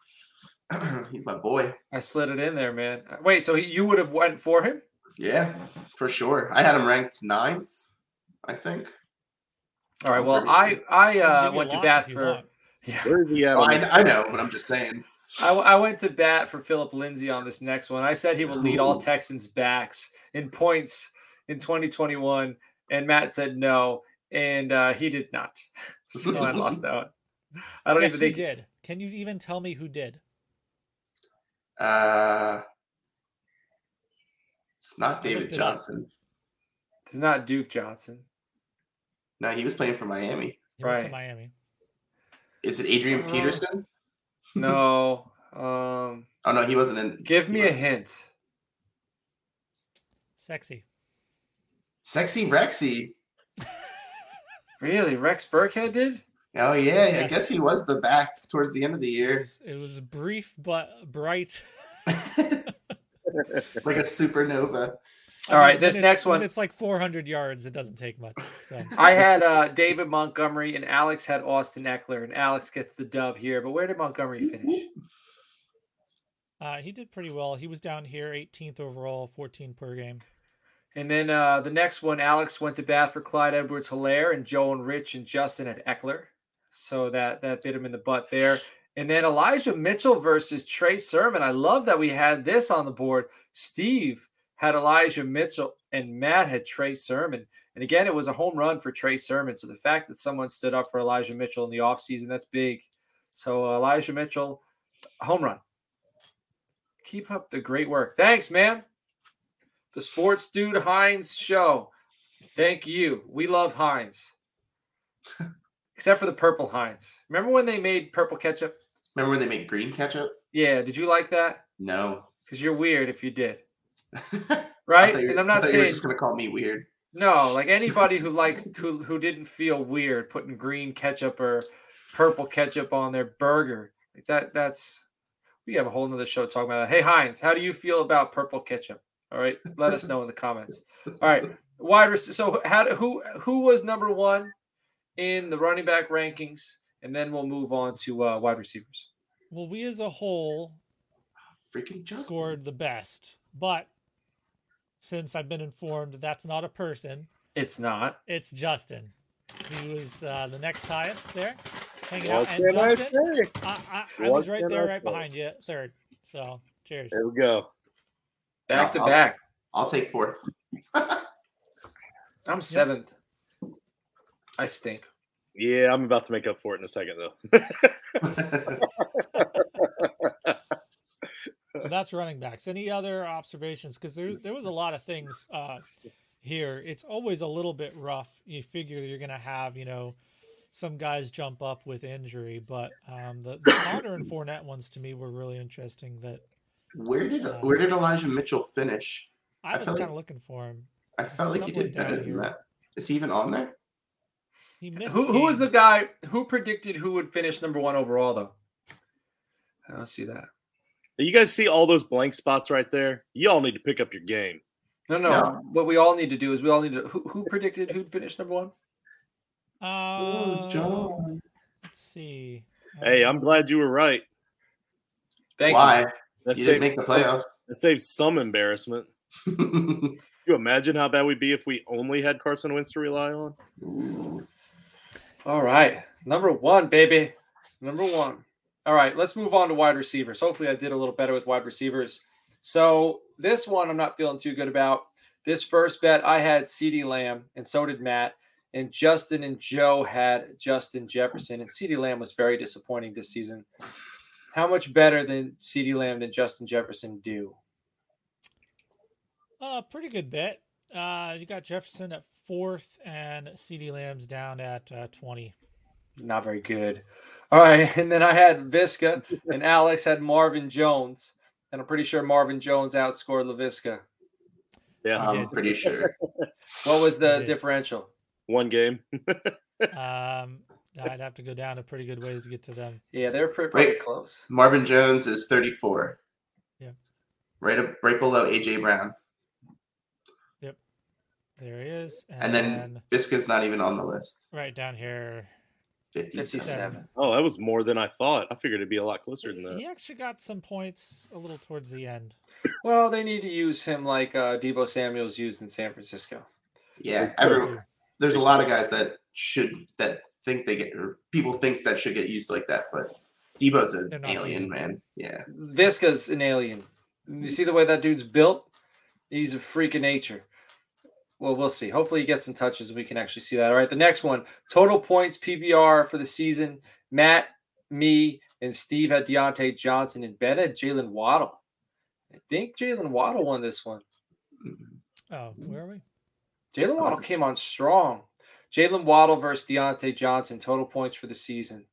He's my boy. I slid it in there, man. Wait, so he, you would have went for him? Yeah, for sure. I had him ranked ninth, I think. All right. I'm Well, pretty I sure. I uh, Give you a went to loss bat if you for. want. Yeah, Where is he at? Oh, on I, this? I know, but I'm just saying. I, I went to bat for Philip Lindsay on this next one. I said he will lead all Ooh. Texans backs in points in twenty twenty-one, and Matt said no, and uh, he did not. So I lost that one. I don't Guess even who think. did. Can you even tell me who did? Uh, it's not I David looked it up. Johnson. It's not Duke Johnson. No, he was playing for Miami. He went to Right. Miami. Is it Adrian Uh, Peterson? No. Um, Oh no, he wasn't in. give me a hint. Sexy. Sexy Rexy. Really, Rex Burkhead did? Oh yeah, I Yes. guess he was the back towards the end of the It year, was, it was brief but bright. like a supernova. All right, when this it's- next when one. it's like four hundred yards. It doesn't take much. So I had uh, David Montgomery and Alex had Austin Eckler, and Alex gets the dub here. But where did Montgomery finish? uh, he did pretty well. He was down here, eighteenth overall, fourteen per game. And then uh, the next one, Alex went to bat for Clyde Edwards-Helaire, and Joe and Rich and Justin had Eckler. So that that bit him in the butt there. And then Elijah Mitchell versus Trey Sermon. I love that we had this on the board. Steve had Elijah Mitchell and Matt had Trey Sermon. And again, it was a home run for Trey Sermon. So the fact that someone stood up for Elijah Mitchell in the offseason, that's big. So uh, Elijah Mitchell, home run. Keep up the great work. Thanks, man. The Sports Dude Hines Show. Thank you. We love Heinz. Except for the purple Heinz. Remember when they made purple ketchup? Remember when they make green ketchup? Yeah. Did you like that? No. Because you're weird if you did. I Right? thought you- And I'm I not thought you were saying just gonna call me weird. no, like anybody who likes who who didn't feel weird putting green ketchup or purple ketchup on their burger. Like that that's we have a whole nother show talking about that. Hey Heinz, how do you feel about purple ketchup? All right. Let us know in the comments. All right. Wide receiver. So how who who was number one in the running back rankings? And then we'll move on to uh, wide receivers. Well, we as a whole Freaking Justin. scored the best, but since I've been informed that's not a person, It's not. it's Justin. He was uh, the next highest there, hanging What out. And can I Justin, say? I, I, I What was right can there, I right say? behind you, third. So, cheers. There we go. Back to I'll- back. I'll take fourth. I'm seventh. I stink. Yeah, I'm about to make up for it in a second, though. But that's running backs. Any other observations? Because there, there was a lot of things uh, here. It's always a little bit rough. You figure you're going to have, you know, some guys jump up with injury, but um, the, the Connor and Fournette ones to me were really interesting. That Where did Uh, where did Elijah Mitchell finish? I I was felt kind of like- looking for him. I felt like he Somewhere did better down than here. that. Is he even on there? He missed. Who who was the games. guy who predicted who would finish number one overall though? I don't see that. You guys see all those blank spots right there? You all need to pick up your game. No, no. No. What we all need to do is we all need to. Who, who predicted who'd finish number one? Uh, John. let's see. Hey, I'm Um, glad you were right. Thank Why? That You didn't saves, make the playoffs. that saves some embarrassment. Can you imagine how bad we'd be if we only had Carson Wentz to rely on? you. All right, number one, baby. Number one. All right, let's move on to wide receivers. Hopefully, I did a little better with wide receivers. So this one, I'm not feeling too good about. This first bet, I had CeeDee Lamb, and so did Matt. And Justin and Joe had Justin Jefferson, and CeeDee Lamb was very disappointing this season. How much better than CeeDee Lamb did Justin Jefferson do? Uh, pretty good bet. Uh, you got Jefferson at fourth and CeeDee Lamb's down at uh, twenty. Not very good. All right, and then I had Visca, and Alex had Marvin Jones, and I'm pretty sure Marvin Jones outscored LaVisca. Yeah, I'm pretty sure. What was the did. differential? one game. Um, I'd have to go down a pretty good ways to get to them. Yeah, they were pretty, pretty Wait. close. Marvin Jones is thirty-four. Yeah. Right up, right below A J Brown. There he is. And then Visca's not even on the list. right down here, fifty-seven. fifty-seven. Oh, that was more than I thought. I figured it'd be a lot closer than that. he actually got some points a little towards the end. Well, they need to use him like uh, Deebo Samuel's used in San Francisco. Yeah, every, there's a lot of guys that should that think they get or people think that should get used like that, but Debo's an They're not alien, good. man. Yeah. Visca's an alien. You see the way that dude's built? He's a freak of nature. Well, we'll see. Hopefully he gets some touches and we can actually see that. All right, the next one. Total points P P R for the season. Matt, me, and Steve had Deontay Johnson, and Ben had Jalen Waddle. I think Jalen Waddle won this one. Oh, where are we? Jalen Waddle came on strong. Jalen Waddle versus Deontay Johnson. Total points for the season.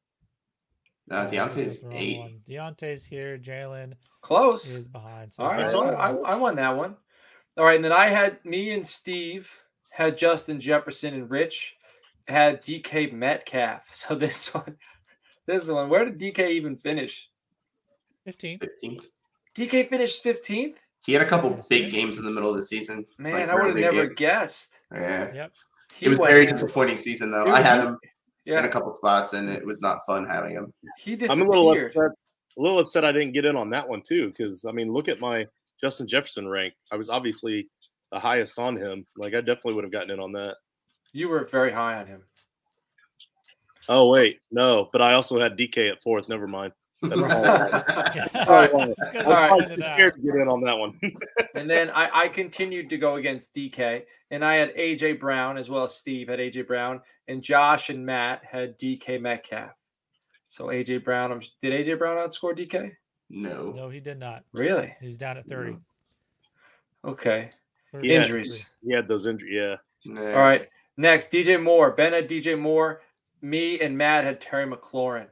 No, Oh, Deontay's that's the wrong eight. one. Deontay's here. Jalen Close. is behind. So All right, Jalen- so I, I won that one. All right, and then I had me and Steve had Justin Jefferson, and Rich had D K Metcalf. So this one, this one, where did D K even finish? fifteen. fifteenth. D K finished fifteenth? He had a couple Yes, big yeah. games in the middle of the season. Man, like I would have really never big. guessed. Yeah. Yep. He It was went very down. disappointing season though. It I was- had him in Yeah, a couple spots and it was not fun having him. he I'm a little disappeared. upset. A little upset I didn't get in on that one too, because I mean, look at my Justin Jefferson rank. I was obviously the highest on him. Like I definitely would have gotten in on that. You were very high on him. Oh wait, no, but I also had D K at fourth. Never mind. That's all. All All right. right. Let's go I All right. was find it too out. scared to get in on that one. And then I, I continued to go against D K, and I had A J Brown as well as Steve had A J Brown, and Josh and Matt had D K Metcalf. So A J Brown, I'm- did A J Brown outscore D K? No. No, he did not. Really? He's down at thirty. Okay. Or Yeah. Injuries. He had those injuries. Yeah. No. All right. Next, D J Moore. Ben had D J Moore. Me and Matt had Terry McLaurin.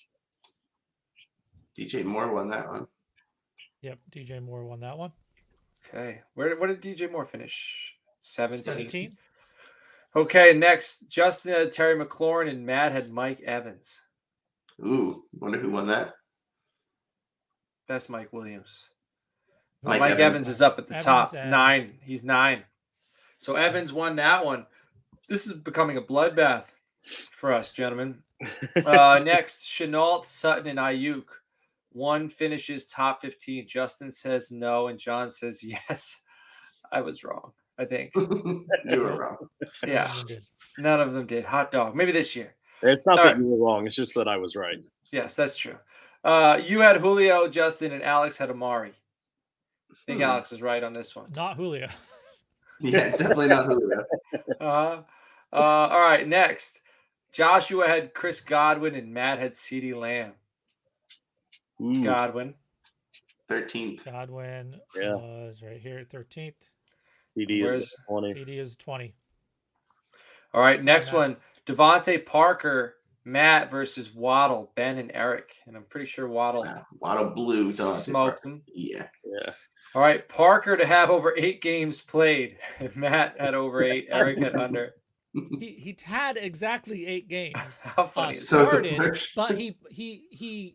D J Moore won that one. Yep, D J Moore won that one. Okay. Where, where did D J Moore finish? seventeenth. seventeen. Okay. Next, Justin had Terry McLaurin, and Matt had Mike Evans. Ooh, wonder who won that. That's Mike Williams. Mike Mike, Evans. Evans. is up at the Evans top. and- Nine. He's nine. So Evans won that one. This is becoming a bloodbath for us, gentlemen. Uh, next, Chenault, Sutton, and Ayuk. One finishes top fifteen. Justin says no, and John says yes. I was wrong, I think. You were wrong. Yeah, He did. none of them did. Hot dog. Maybe this year. It's not All that right. you were wrong. It's just that I was right. Yes, that's true. Uh, you had Julio, Justin, and Alex had Amari. I think Hmm. Alex is right on this one. Not Julio. Yeah, definitely not Julio. Uh-huh. Uh, all right, next. Joshua had Chris Godwin and Matt had CeeDee Lamb. Ooh. Godwin. thirteenth. Godwin Yeah. was right here at thirteenth. C D is Where's- twenty. T D is twenty. All right, Sorry, next Matt. one. Devontae Parker, Matt versus Waddle, Ben and Eric. And I'm pretty sure Waddle Wow. Waddle blue. Devontae smoked Parker. them. Yeah. Yeah. All right, Parker to have over eight games played. Matt had over eight. Eric had under. He he had exactly eight games. How funny Uh, is So it's a started, push. but he he he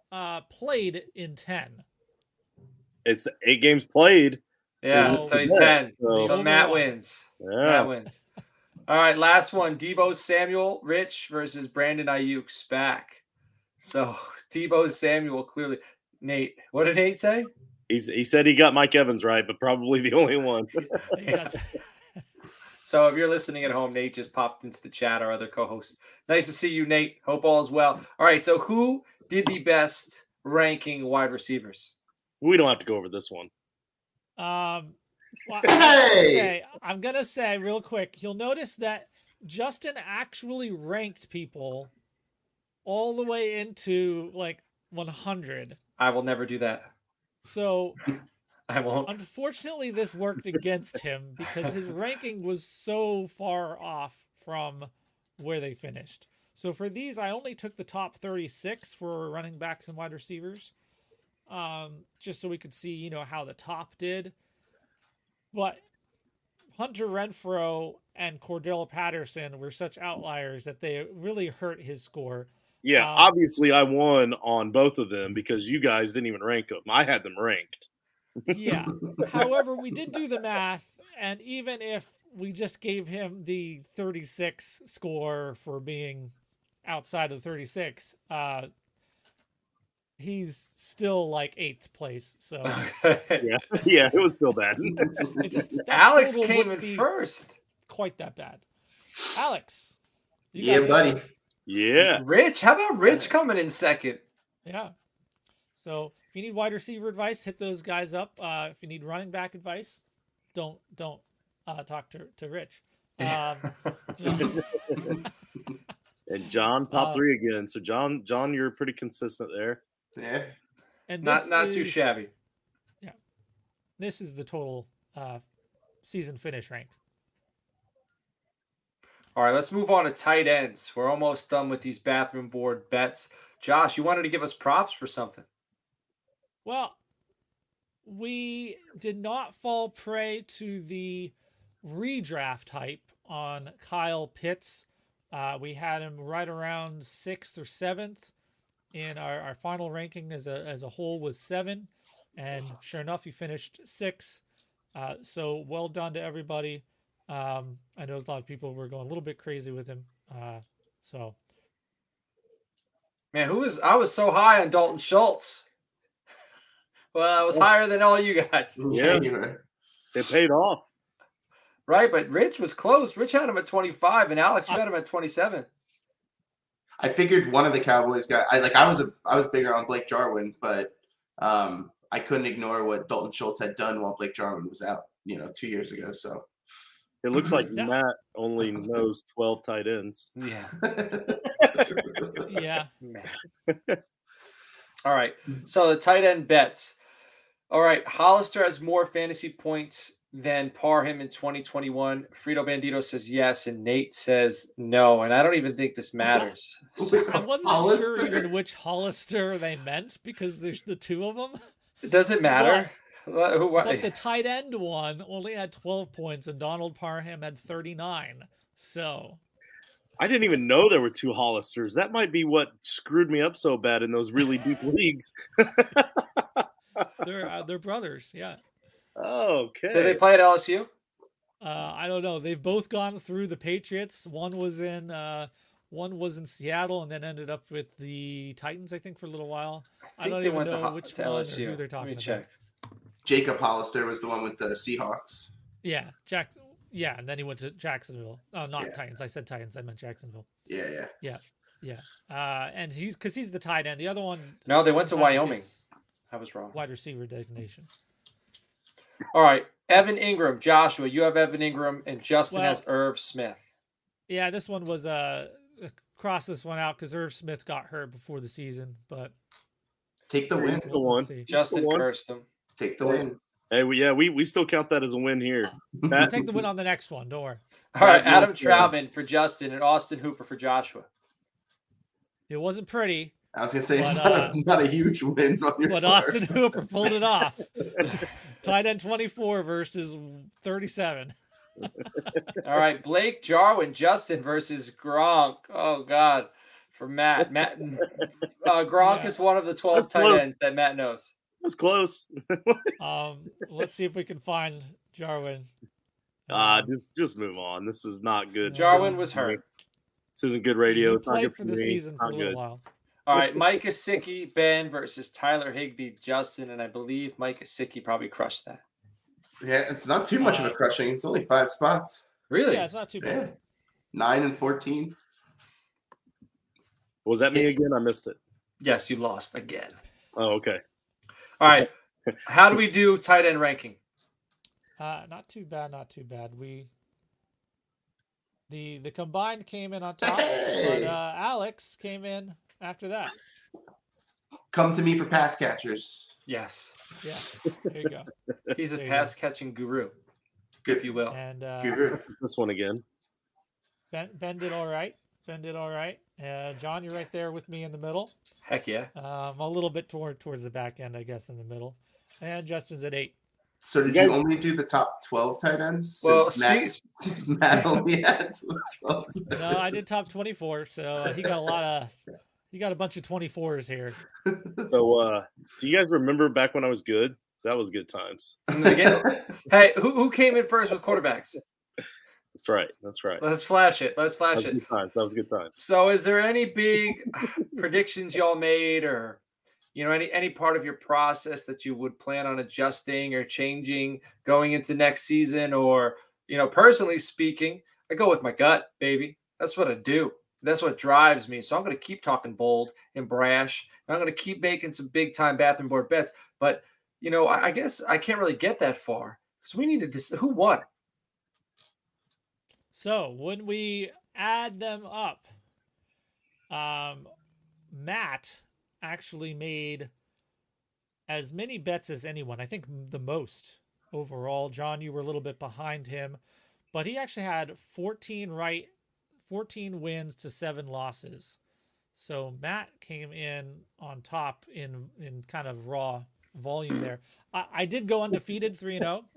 uh, played in ten. It's eight games played. Yeah, So- so, Yeah, ten. so- So Matt Overall. wins. Yeah. Matt wins. All right, last one. Debo Samuel, Rich versus Brandon Ayuk, SPAC. So Debo Samuel clearly. Nate, what did Nate say? He's, he said he got Mike Evans right, but probably the only one. Yeah, So if you're listening at home, Nate just popped into the chat, our other co-host. Nice to see you, Nate. Hope all is well. All right, so who did the best ranking wide receivers? We don't have to go over this one. Um, well, Hey! I'm, gonna say, I'm gonna say real quick. You'll notice that Justin actually ranked people all the way into like one hundred. I will never do that. So I won't. unfortunately, this worked against him because his ranking was so far off from where they finished. So for these, I only took the top thirty-six for running backs and wide receivers, um, just so we could see, you know, how the top did. But Hunter Renfrow and Cordell Patterson were such outliers that they really hurt his score. Yeah, Um, obviously I won on both of them because you guys didn't even rank them. I had them ranked. Yeah. However, we did do the math, and even if we just gave him the thirty-six score for being outside of thirty-six, uh, he's still like eighth place. So Okay. Yeah, yeah, it was still bad. it just that Alex total came in wouldn't be first. quite that bad. Alex, you Yeah, got this. buddy. Yeah. Rich, how about Rich coming in second? Yeah. So if you need wide receiver advice, hit those guys up. Uh, if you need running back advice, don't don't uh, talk to to Rich. Um, no. And John, top Uh, three again. So John, John, you're pretty consistent there. Yeah. and Not this not too is- shabby. This is the total uh, season finish rank. All right, let's move on to tight ends. We're almost done with these bathroom board bets. Josh, you wanted to give us props for something. Well, we did not fall prey to the redraft hype on Kyle Pitts. Uh, we had him right around sixth or seventh, and our, our final ranking as a as a whole was seven. And sure enough, he finished six. Uh, so well done to everybody. Um, I know a lot of people were going a little bit crazy with him. Uh, so Man, who was I was so high on Dalton Schultz. Well, I was higher than all you guys. Yeah. you were. It paid off. Right, but Rich was close. Rich had him at twenty-five, and Alex, you had him at twenty-seven. I figured one of the Cowboys got. I like. I was a. I was bigger on Blake Jarwin, but um, I couldn't ignore what Dalton Schultz had done while Blake Jarwin was out. You know, two years ago. So. It looks like Yeah. Matt only knows twelve tight ends. Yeah. yeah, All right. So the tight end bets. All right. Hollister has more fantasy points than Parham in twenty twenty-one. Frito Bandito says yes, and Nate says no. And I don't even think this matters. So I wasn't Hollister? sure even which Hollister they meant because there's the two of them. it doesn't matter. Who, But the tight end one only had twelve points, and Donald Parham had thirty-nine. So I didn't even know there were two Hollisters. That might be what screwed me up so bad in those really deep leagues. they're uh, they're brothers. Yeah. Okay. Did they play at L S U? Uh, I don't know. They've both gone through the Patriots. One was in uh, one was in Seattle, and then ended up with the Titans, I think, for a little while. I, think don't they even went to know Ho- which to one L S U. or who they're talking Let me about. check. Jacob Hollister was the one with the Seahawks. Yeah, Jack. Yeah, and then he went to Jacksonville. Oh, not Yeah. Titans. I said Titans. I meant Jacksonville. Yeah, yeah. Yeah, uh, and he's because he's the tight end. The other one. No, they went to sometimes Wyoming. gets I was wrong. Wide receiver designation. All right. Evan Ingram. Joshua, you have Evan Ingram, and Justin Well- has Irv Smith. Yeah, this one was uh cross this one out because Irv Smith got hurt before the season, but Take the win. He's the one. see. Justin one. cursed him. Take the win. Hey, we, yeah, we, we still count that as a win here. We'll Matt, take the win on the next one. Don't worry. All right. Yeah, Adam yeah. Troutman for Justin and Austin Hooper for Joshua. It wasn't pretty, I was gonna say it's But, not, uh, a, not a huge win on your but part. Austin Hooper pulled it off. Tight end twenty-four versus thirty-seven. All right. Blake Jarwin, Justin versus Gronk. Oh, God. For Matt. Matt uh, Gronk Yeah. is one of the twelve That's tight close. ends that Matt knows. That's close. Um, let's see if we can find Jarwin. Ah, Um, just just move on. This is not good. Jarwin was hurt. This isn't good radio. he It's not played good for for the me. season for Not a little good. while. All right, Mike Gesicki, Ben versus Tyler Higbee, Justin, and I believe Mike Gesicki probably crushed that. Yeah, it's not too much of a Uh, crushing. It's only five spots. Really? Yeah, it's not too Yeah. bad. Nine and fourteen. Was that me again? I missed it. Yes, you lost again. Oh, okay. All right. How do we do tight end ranking? Uh, not too bad, not too bad. We the the combined came in on top, but Hey! uh, Alex came in after that. Come to me for pass catchers. Yes. Yeah, there you go. He's a There you pass catching guru, if Good. you will. And uh, Guru. This one again. Ben, ben did all right. Ben did all right. Uh, John, you're right there with me in the middle. Heck yeah. Um, a little bit toward towards the back end, I guess, in the middle. And Justin's at eight. So did You you guys- only do the top twelve tight ends? Well, since, Matt, speak, since Matt only had twelve tight No, I did top twenty-four, so uh, he got a lot of. He got a bunch of twenty-fours here. So, uh, so you guys remember back when I was good? That was good times. in the beginning. Hey, who, who came in first with quarterbacks? That's right. That's right. Let's flash it. Let's That flash was it. good times. That was good times. So, is there any big predictions y'all made, or you know, any any part of your process that you would plan on adjusting or changing going into next season? Or you know, personally speaking, I go with my gut, baby. That's what I do. That's what drives me. So I'm going to keep talking bold and brash, and I'm going to keep making some big time bathroom board bets. But you know, I, I guess I can't really get that far because we need to decide who won. So when we add them up, um, Matt actually made as many bets as anyone. I think the most overall. John, you were a little bit behind him, but he actually had fourteen right, fourteen wins to seven losses. So Matt came in on top in in kind of raw volume there. I, I did go undefeated, three and zero.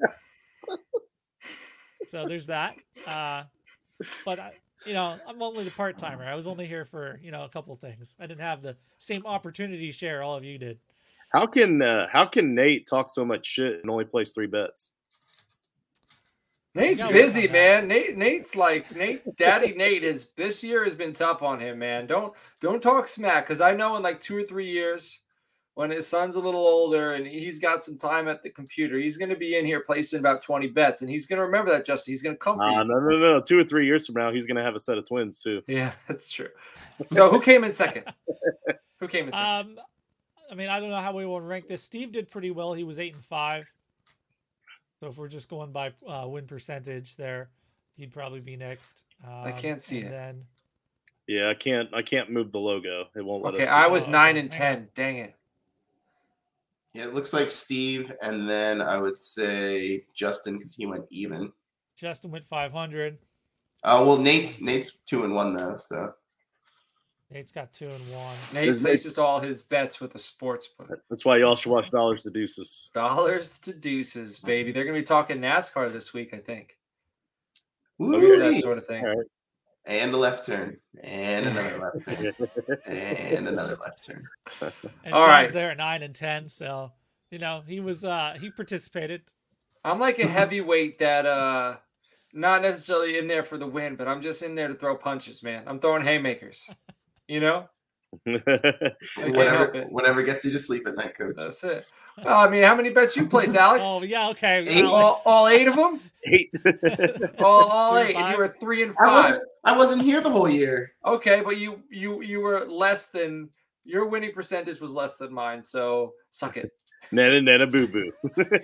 So there's that. Uh, but I, you know, I'm only the part timer. I was only here for you know a couple things. I didn't have the same opportunity share all of you did. How can uh, how can Nate talk so much shit and only place three bets? Nate's gotta work busy, on that. man. Nate, Nate's like Nate. Daddy Nate is this year has been tough on him, man. Don't don't talk smack because I know in like two or three years, when his son's a little older and he's got some time at the computer, he's going to be in here placing about twenty bets, and he's going to remember that. Justin, he's going to come for Uh, you. no, no, no. Two or three years from now, he's going to have a set of twins too. Yeah, that's true. So who came in second? Who came in second? Um, I mean, I don't know how we want to rank this. Steve did pretty well. He was eight and five. So if we're just going by uh, win percentage, there, he'd probably be next. Um, I can't see and it. Then Yeah, I can't. I can't move the logo. It won't let Okay, us. I was Oh, nine okay. and Hang on. ten. Dang it. Yeah, it looks like Steve, and then I would say Justin because he went even. Justin went five hundred. Uh, well, Nate's Nate's two and one though. So Nate's got two and one. Nate There's- places all his bets with a sports book. That's why y'all should watch Dollars to Deuces. Dollars to deuces, baby. They're going to be talking NASCAR this week, I think. Woo-wee. That sort of thing. All right. And a left turn, and another left turn, and another left turn. And All John's right. there at nine and ten. So you know he was uh he participated. I'm like a heavyweight that uh not necessarily in there for the win, but I'm just in there to throw punches, man. I'm throwing haymakers. You know? I can't Whatever, help it. whatever gets you to sleep at night, Coach. That's it. Well, I mean, how many bets you place, Alex? Oh yeah, okay. Eight. all, Alex. all eight of them? Eight. All, all Three eight. and And you five? were three and I five. wasn't. I wasn't here the whole year. Okay, but you you you were less than your winning percentage was less than mine, so suck it. Nana nana boo boo.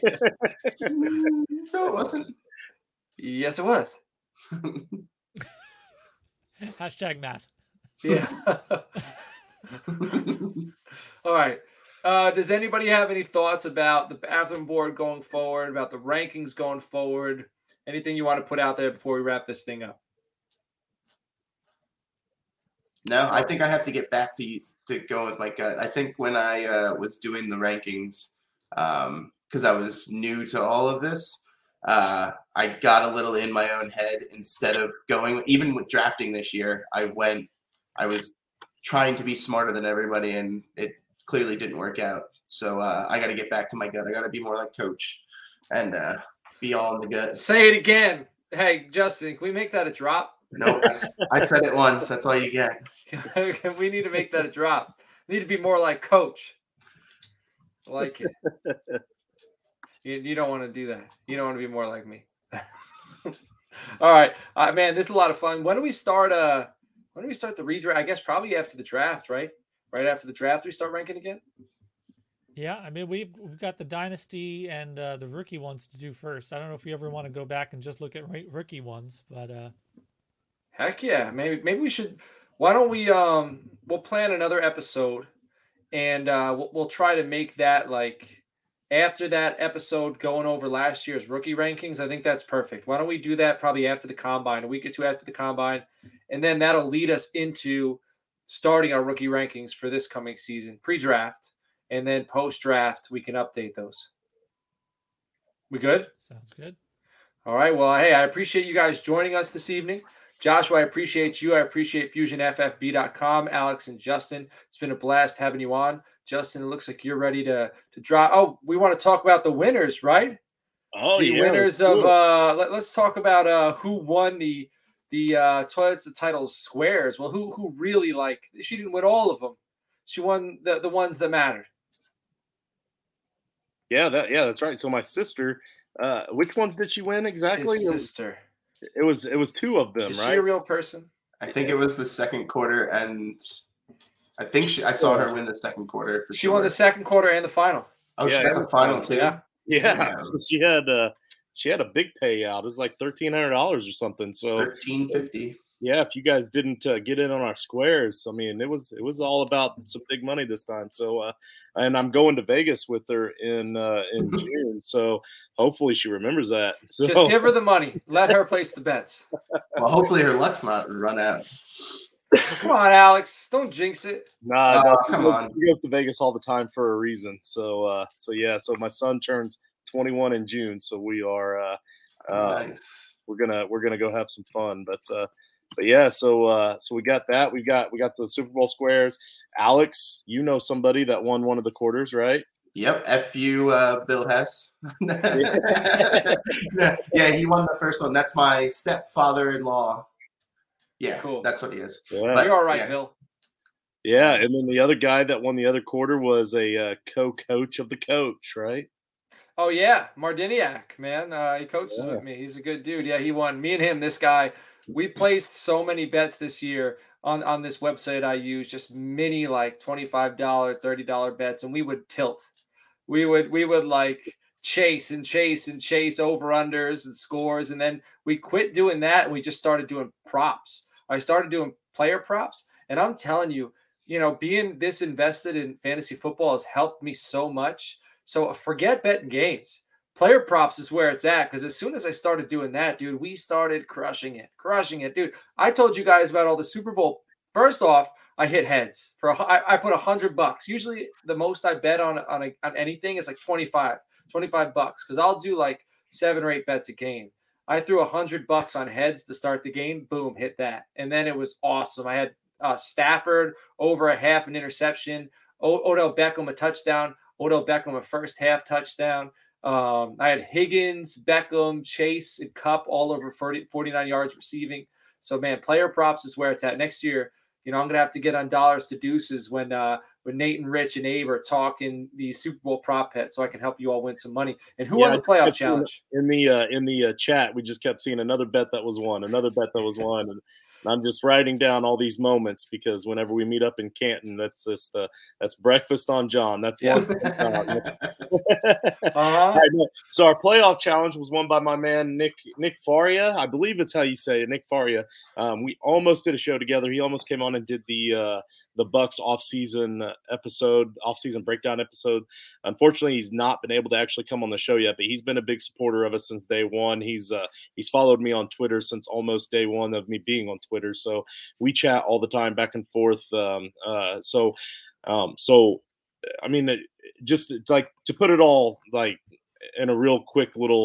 No, it wasn't. Yes, it was. Hashtag math. Yeah. All right. Uh, does anybody have any thoughts about the bathroom board going forward, about the rankings going forward? Anything you want to put out there before we wrap this thing up? No, I think I have to get back to you, to go with my gut. I think when I uh, was doing the rankings, because I was new to all of this, uh, I got a little in my own head instead of going. Even with drafting this year, I went. I was trying to be smarter than everybody, and it clearly didn't work out. So uh, I got to get back to my gut. I got to be more like Coach and uh, be all in the gut. Say it again. Hey, Justin, can we make that a drop? No, I said it once. That's all you get. We need to make that a drop. We need to be more like Coach. I like it. You, you don't want to do that. You don't want to be more like me. All right, uh, man. This is a lot of fun. When do we start? Uh, when do we start the redraft? I guess probably after the draft, right? Right after the draft, we start ranking again. Yeah, I mean we've we've got the dynasty and uh, the rookie ones to do first. I don't know if you ever want to go back and just look at rookie ones, but uh, heck yeah, maybe maybe we should. Why don't we? Um, we'll plan another episode, and uh, we'll, we'll try to make that like. After that episode going over last year's rookie rankings, I think that's perfect. Why don't we do that probably after the combine, a week or two after the combine, and then that'll lead us into starting our rookie rankings for this coming season, pre-draft, and then post-draft, we can update those. We good? Sounds good. All right. Well, hey, I appreciate you guys joining us this evening. Joshua, I appreciate you. I appreciate Fusion F F B dot com, Alex and Justin. It's been a blast having you on. Justin, it looks like you're ready to to drop. Oh, we want to talk about the winners, right? Oh, the yeah. winners of uh let, let's talk about uh who won the the uh Toilets the Titles squares. Well, who who really like she didn't win all of them. She won the, the ones that mattered. Yeah, that yeah, that's right. So my sister, uh which ones did she win exactly? His sister. It was it was two of them, Is right? she a real person? I think it was the second quarter, and I think she, I saw her win the second quarter for She sure. won the second quarter and the final. Oh, Yeah, she got the final too. Yeah. Yeah, Yeah. so she had uh she had a big payout. It was like thirteen hundred dollars or something. So Thirteen fifty. yeah, if you guys didn't uh, get in on our squares, I mean, it was it was all about some big money this time. So, uh, and I'm going to Vegas with her in uh, in June. So hopefully she remembers that. So Just give her the money. Let her place the bets. Well, hopefully her luck's not run out. Come on, Alex. Don't jinx it. Nah, Oh, no, she come goes- on. She goes to Vegas all the time for a reason. So, uh, so yeah. So my son turns twenty-one in June. So we are uh, uh, Nice. we're gonna we're gonna go have some fun. But uh, but yeah. So uh, so we got that. We got we got the Super Bowl squares. Alex, you know somebody that won one of the quarters, right? Yep. F you, uh, Bill Hess. Yeah, he won the first one. That's my stepfather-in-law. Yeah, Cool. that's what he is. Yeah. But- You're all right, yeah. Bill. Yeah, and then the other guy that won the other quarter was a uh, co-coach of the coach, right? Oh yeah, Mardiniak, man. Uh, he coaches Yeah. with me. He's a good dude. Yeah, he won. Me and him, this guy, we placed so many bets this year on, on this website I use, just mini like twenty-five dollars, thirty dollars bets, and we would tilt. We would we would like chase and chase and chase over-unders and scores, and then we quit doing that and we just started doing props. I started doing player props, and I'm telling you, you know, being this invested in fantasy football has helped me so much. So forget betting games. Player props is where it's at, because as soon as I started doing that, dude, we started crushing it, crushing it, dude. I told you guys about all the Super Bowl. First off, I hit heads for a, I, I put a hundred bucks. Usually, the most I bet on on, a, on anything is like twenty-five, twenty-five bucks, because I'll do like seven or eight bets a game. I threw a hundred bucks on heads to start the game. Boom, hit that, and then it was awesome. I had uh, Stafford over a half an interception, o- Odell Beckham a touchdown, Odell Beckham a first half touchdown. Um, I had Higgins, Beckham, Chase, and Cup all over forty, forty-nine yards receiving. So, man, player props is where it's at. Next year, you know, I'm gonna have to get on dollars to deuces when uh, when Nate and Rich and Abe are talking the Super Bowl prop bet, so I can help you all win some money. And who Yeah, won I the just playoff kept seeing challenge? In the uh, in the uh, chat, we just kept seeing another bet that was won, another bet that was won, and I'm just writing down all these moments because whenever we meet up in Canton, that's just uh, that's breakfast on John. That's Yeah. lunch on John. Uh-huh. All right, no. So our playoff challenge was won by my man Nick Nick Faria. I believe it's how you say it, Nick Faria. Um, we almost did a show together. He almost came on and did the uh, the Bucks off-season episode, off-season breakdown episode. Unfortunately, he's not been able to actually come on the show yet, but he's been a big supporter of us since day one. He's uh, he's followed me on Twitter since almost day one of me being on Twitter. So we chat all the time, back and forth. Um, uh, so um, so I mean, it, just like to put it all like in a real quick little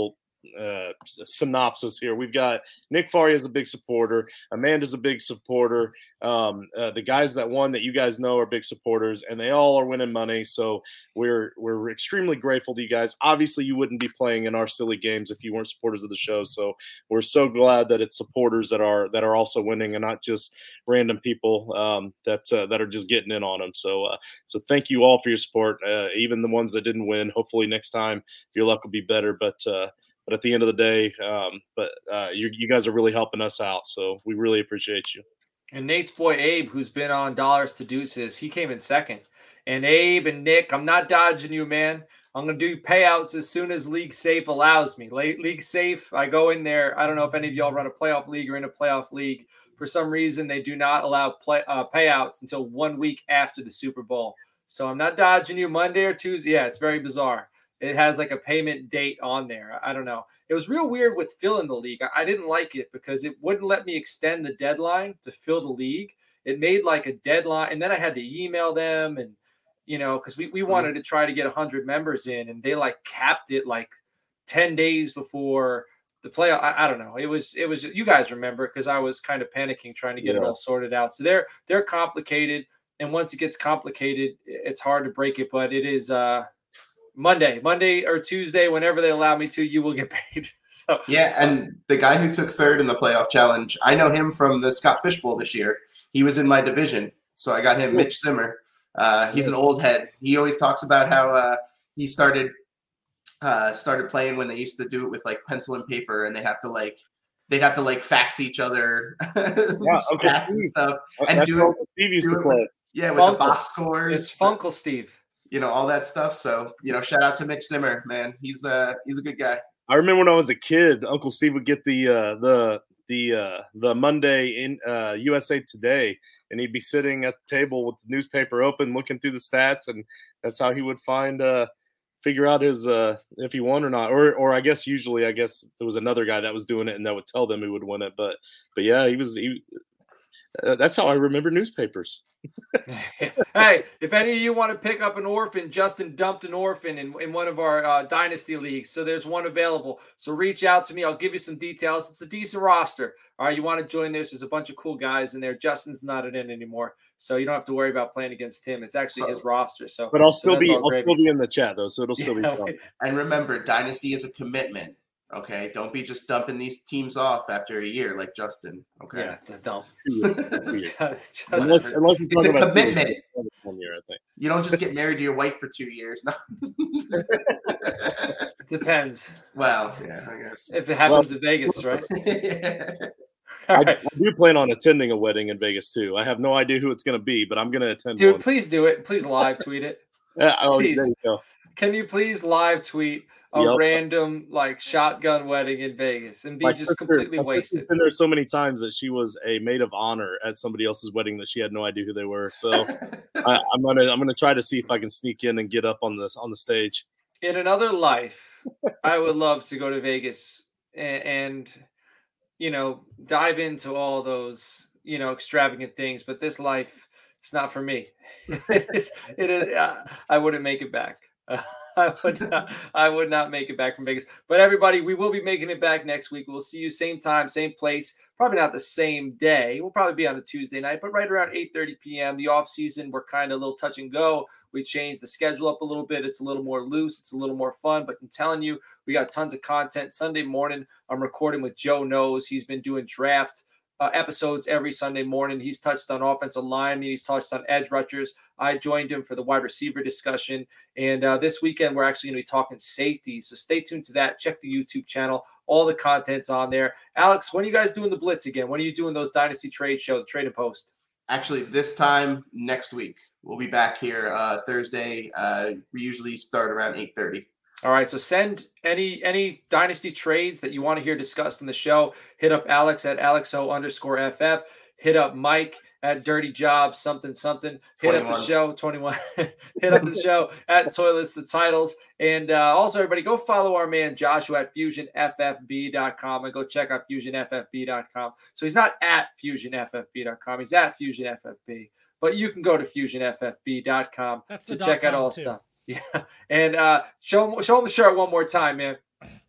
uh, synopsis here. We've got Nick Faria is a big supporter. Amanda's a big supporter. Um, uh, the guys that won that you guys know are big supporters, and they all are winning money. So we're we're extremely grateful to you guys. Obviously, you wouldn't be playing in our silly games if you weren't supporters of the show. So we're so glad that it's supporters that are that are also winning, and not just random people um, that uh, that are just getting in on them. So uh, so thank you all for your support, uh, even the ones that didn't win. Hopefully next time your luck will be better. But uh, But at the end of the day, um, but uh, you, you guys are really helping us out, so we really appreciate you. And Nate's boy Abe, who's been on Dollars to Deuces, he came in second. And Abe and Nick, I'm not dodging you, man. I'm going to do payouts as soon as League Safe allows me. League Safe, I go in there. I don't know if any of y'all run a playoff league or in a playoff league. For some reason, they do not allow play, uh, payouts until one week after the Super Bowl. So I'm not dodging you Monday or Tuesday. Yeah, it's very bizarre. It has like a payment date on there. I don't know. It was real weird with filling the league. I didn't like it because it wouldn't let me extend the deadline to fill the league. It made like a deadline, and then I had to email them, and you know, because we, we wanted to try to get one hundred members in, and they like capped it like ten days before the playoff. I, I don't know. It was it was you guys remember because I was kind of panicking trying to get yeah. it all sorted out. So they're they're complicated, and once it gets complicated, it's hard to break it. But it is. Uh, Monday, Monday or Tuesday, whenever they allow me to, you will get paid. So yeah, and the guy who took third in the playoff challenge, I know him from the Scott Fish Bowl this year. He was in my division, so I got him, Mitch Zimmer. Uh, he's an old head. He always talks about how uh, he started uh, started playing when they used to do it with like pencil and paper, and they have to like they'd have to like fax each other yeah, okay. stats and stuff, and That's do it. Steve used to play. With, yeah, with Funkle. the box scores. It's Funkle Steve. You know, all that stuff. So, you know, shout out to Mitch Zimmer, man. He's uh he's a good guy. I remember when I was a kid, Uncle Steve would get the uh, the the uh, the Monday in uh, U S A Today, and he'd be sitting at the table with the newspaper open, looking through the stats, and that's how he would find uh, figure out his uh, if he won or not. Or or I guess usually I guess there was another guy that was doing it and that would tell them who would win it. But but yeah, he was he. Uh, that's how I remember newspapers. Hey, if any of you want to pick up an orphan, Justin dumped an orphan in, in one of our uh, dynasty leagues. So there's one available. So reach out to me. I'll give you some details. It's a decent roster. All right, you want to join this? There's a bunch of cool guys in there. Justin's not in anymore, so you don't have to worry about playing against him. It's actually his roster. So, but I'll still so be I'll still be in the chat though, so it'll still yeah, be fun. And remember, dynasty is a commitment. Okay, don't be just dumping these teams off after a year like Justin. Okay, yeah, don't. unless, unless you it's a commitment. Years, one year, I think. You don't just get married to your wife for two years. No. Depends. Well, yeah, I guess if it happens well, in Vegas, right? yeah. I, I do plan on attending a wedding in Vegas too. I have no idea who it's going to be, but I'm going to attend. Dude, one. Please do it. Please live tweet it. Yeah, oh, please. There you go. Can you please live tweet a yep. random like shotgun wedding in Vegas and be my just sister, completely my wasted? She's been there so many times that she was a maid of honor at somebody else's wedding that she had no idea who they were. So I, I'm gonna I'm gonna try to see if I can sneak in and get up on this on the stage. In another life, I would love to go to Vegas and, and you know dive into all those you know extravagant things, but this life it's not for me. it is. It is uh, I wouldn't make it back. Uh, I would not, I would not make it back from Vegas. But everybody, we will be making it back next week. We'll see you same time, same place. Probably not the same day. We'll probably be on a Tuesday night, but right around eight thirty p.m. The off season, we're kind of a little touch and go. We changed the schedule up a little bit. It's a little more loose. It's a little more fun. But I'm telling you, we got tons of content. Sunday morning, I'm recording with Joe Knows. He's been doing draft Uh, episodes every Sunday morning. He's touched on offensive linemen. He's touched on edge rushers. I joined him for the wide receiver discussion. And uh, this weekend, we're actually going to be talking safety. So stay tuned to that. Check the YouTube channel. All the content's on there. Alex, when are you guys doing the Blitz again? When are you doing those Dynasty Trade Show, the Trade and Post? Actually, this time next week. We'll be back here uh, Thursday. Uh, we usually start around eight thirty. All right, so send any any dynasty trades that you want to hear discussed in the show. Hit up Alex at Alexo underscore FF. Hit up Mike at Dirty Jobs something something. Hit twenty-one. Up the show twenty-one. Hit up the show at Toilets the Titles. And uh, also, everybody, go follow our man Joshua at fusion f f b dot com and go check out fusion f f b dot com. So he's not at fusion f f b dot com. He's at fusion f f b. But you can go to fusion f f b dot com That's to check out all too. stuff. Yeah, and uh, show show him the shirt one more time, man.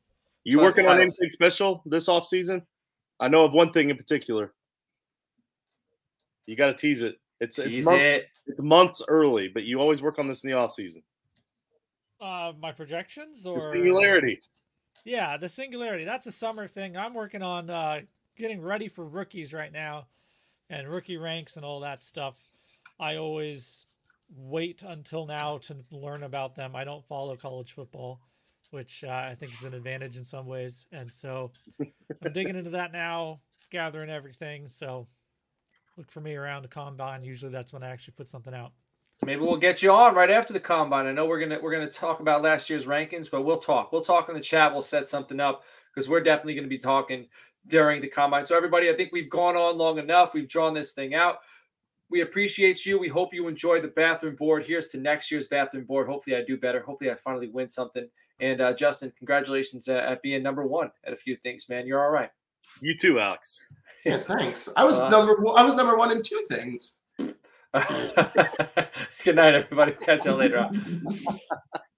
You working on anything special this off season? I know of one thing in particular. You got to tease it. It's tease it's months, it. It's months early, but you always work on this in the off season. Uh, my projections or the singularity. Yeah, the singularity. That's a summer thing. I'm working on uh, getting ready for rookies right now, and rookie ranks and all that stuff. I always wait until now to learn about them. I don't follow college football, which uh, I think is an advantage in some ways. And so I'm digging into that now, gathering everything. So look for me around the combine. Usually that's when I actually put something out. Maybe we'll get you on right after the combine. I know we're gonna we're gonna talk about last year's rankings, but we'll talk. We'll talk in the chat. We'll set something up because we're definitely going to be talking during the combine. So everybody, I think we've gone on long enough. We've drawn this thing out. We appreciate you. We hope you enjoy the bathroom board. Here's to next year's bathroom board. Hopefully I do better. Hopefully I finally win something. And uh, Justin, congratulations uh, at being number one at a few things, man. You're all right. You too, Alex. Yeah, thanks. I was Uh, number I was number one in two things. Good night, everybody. Catch you later on.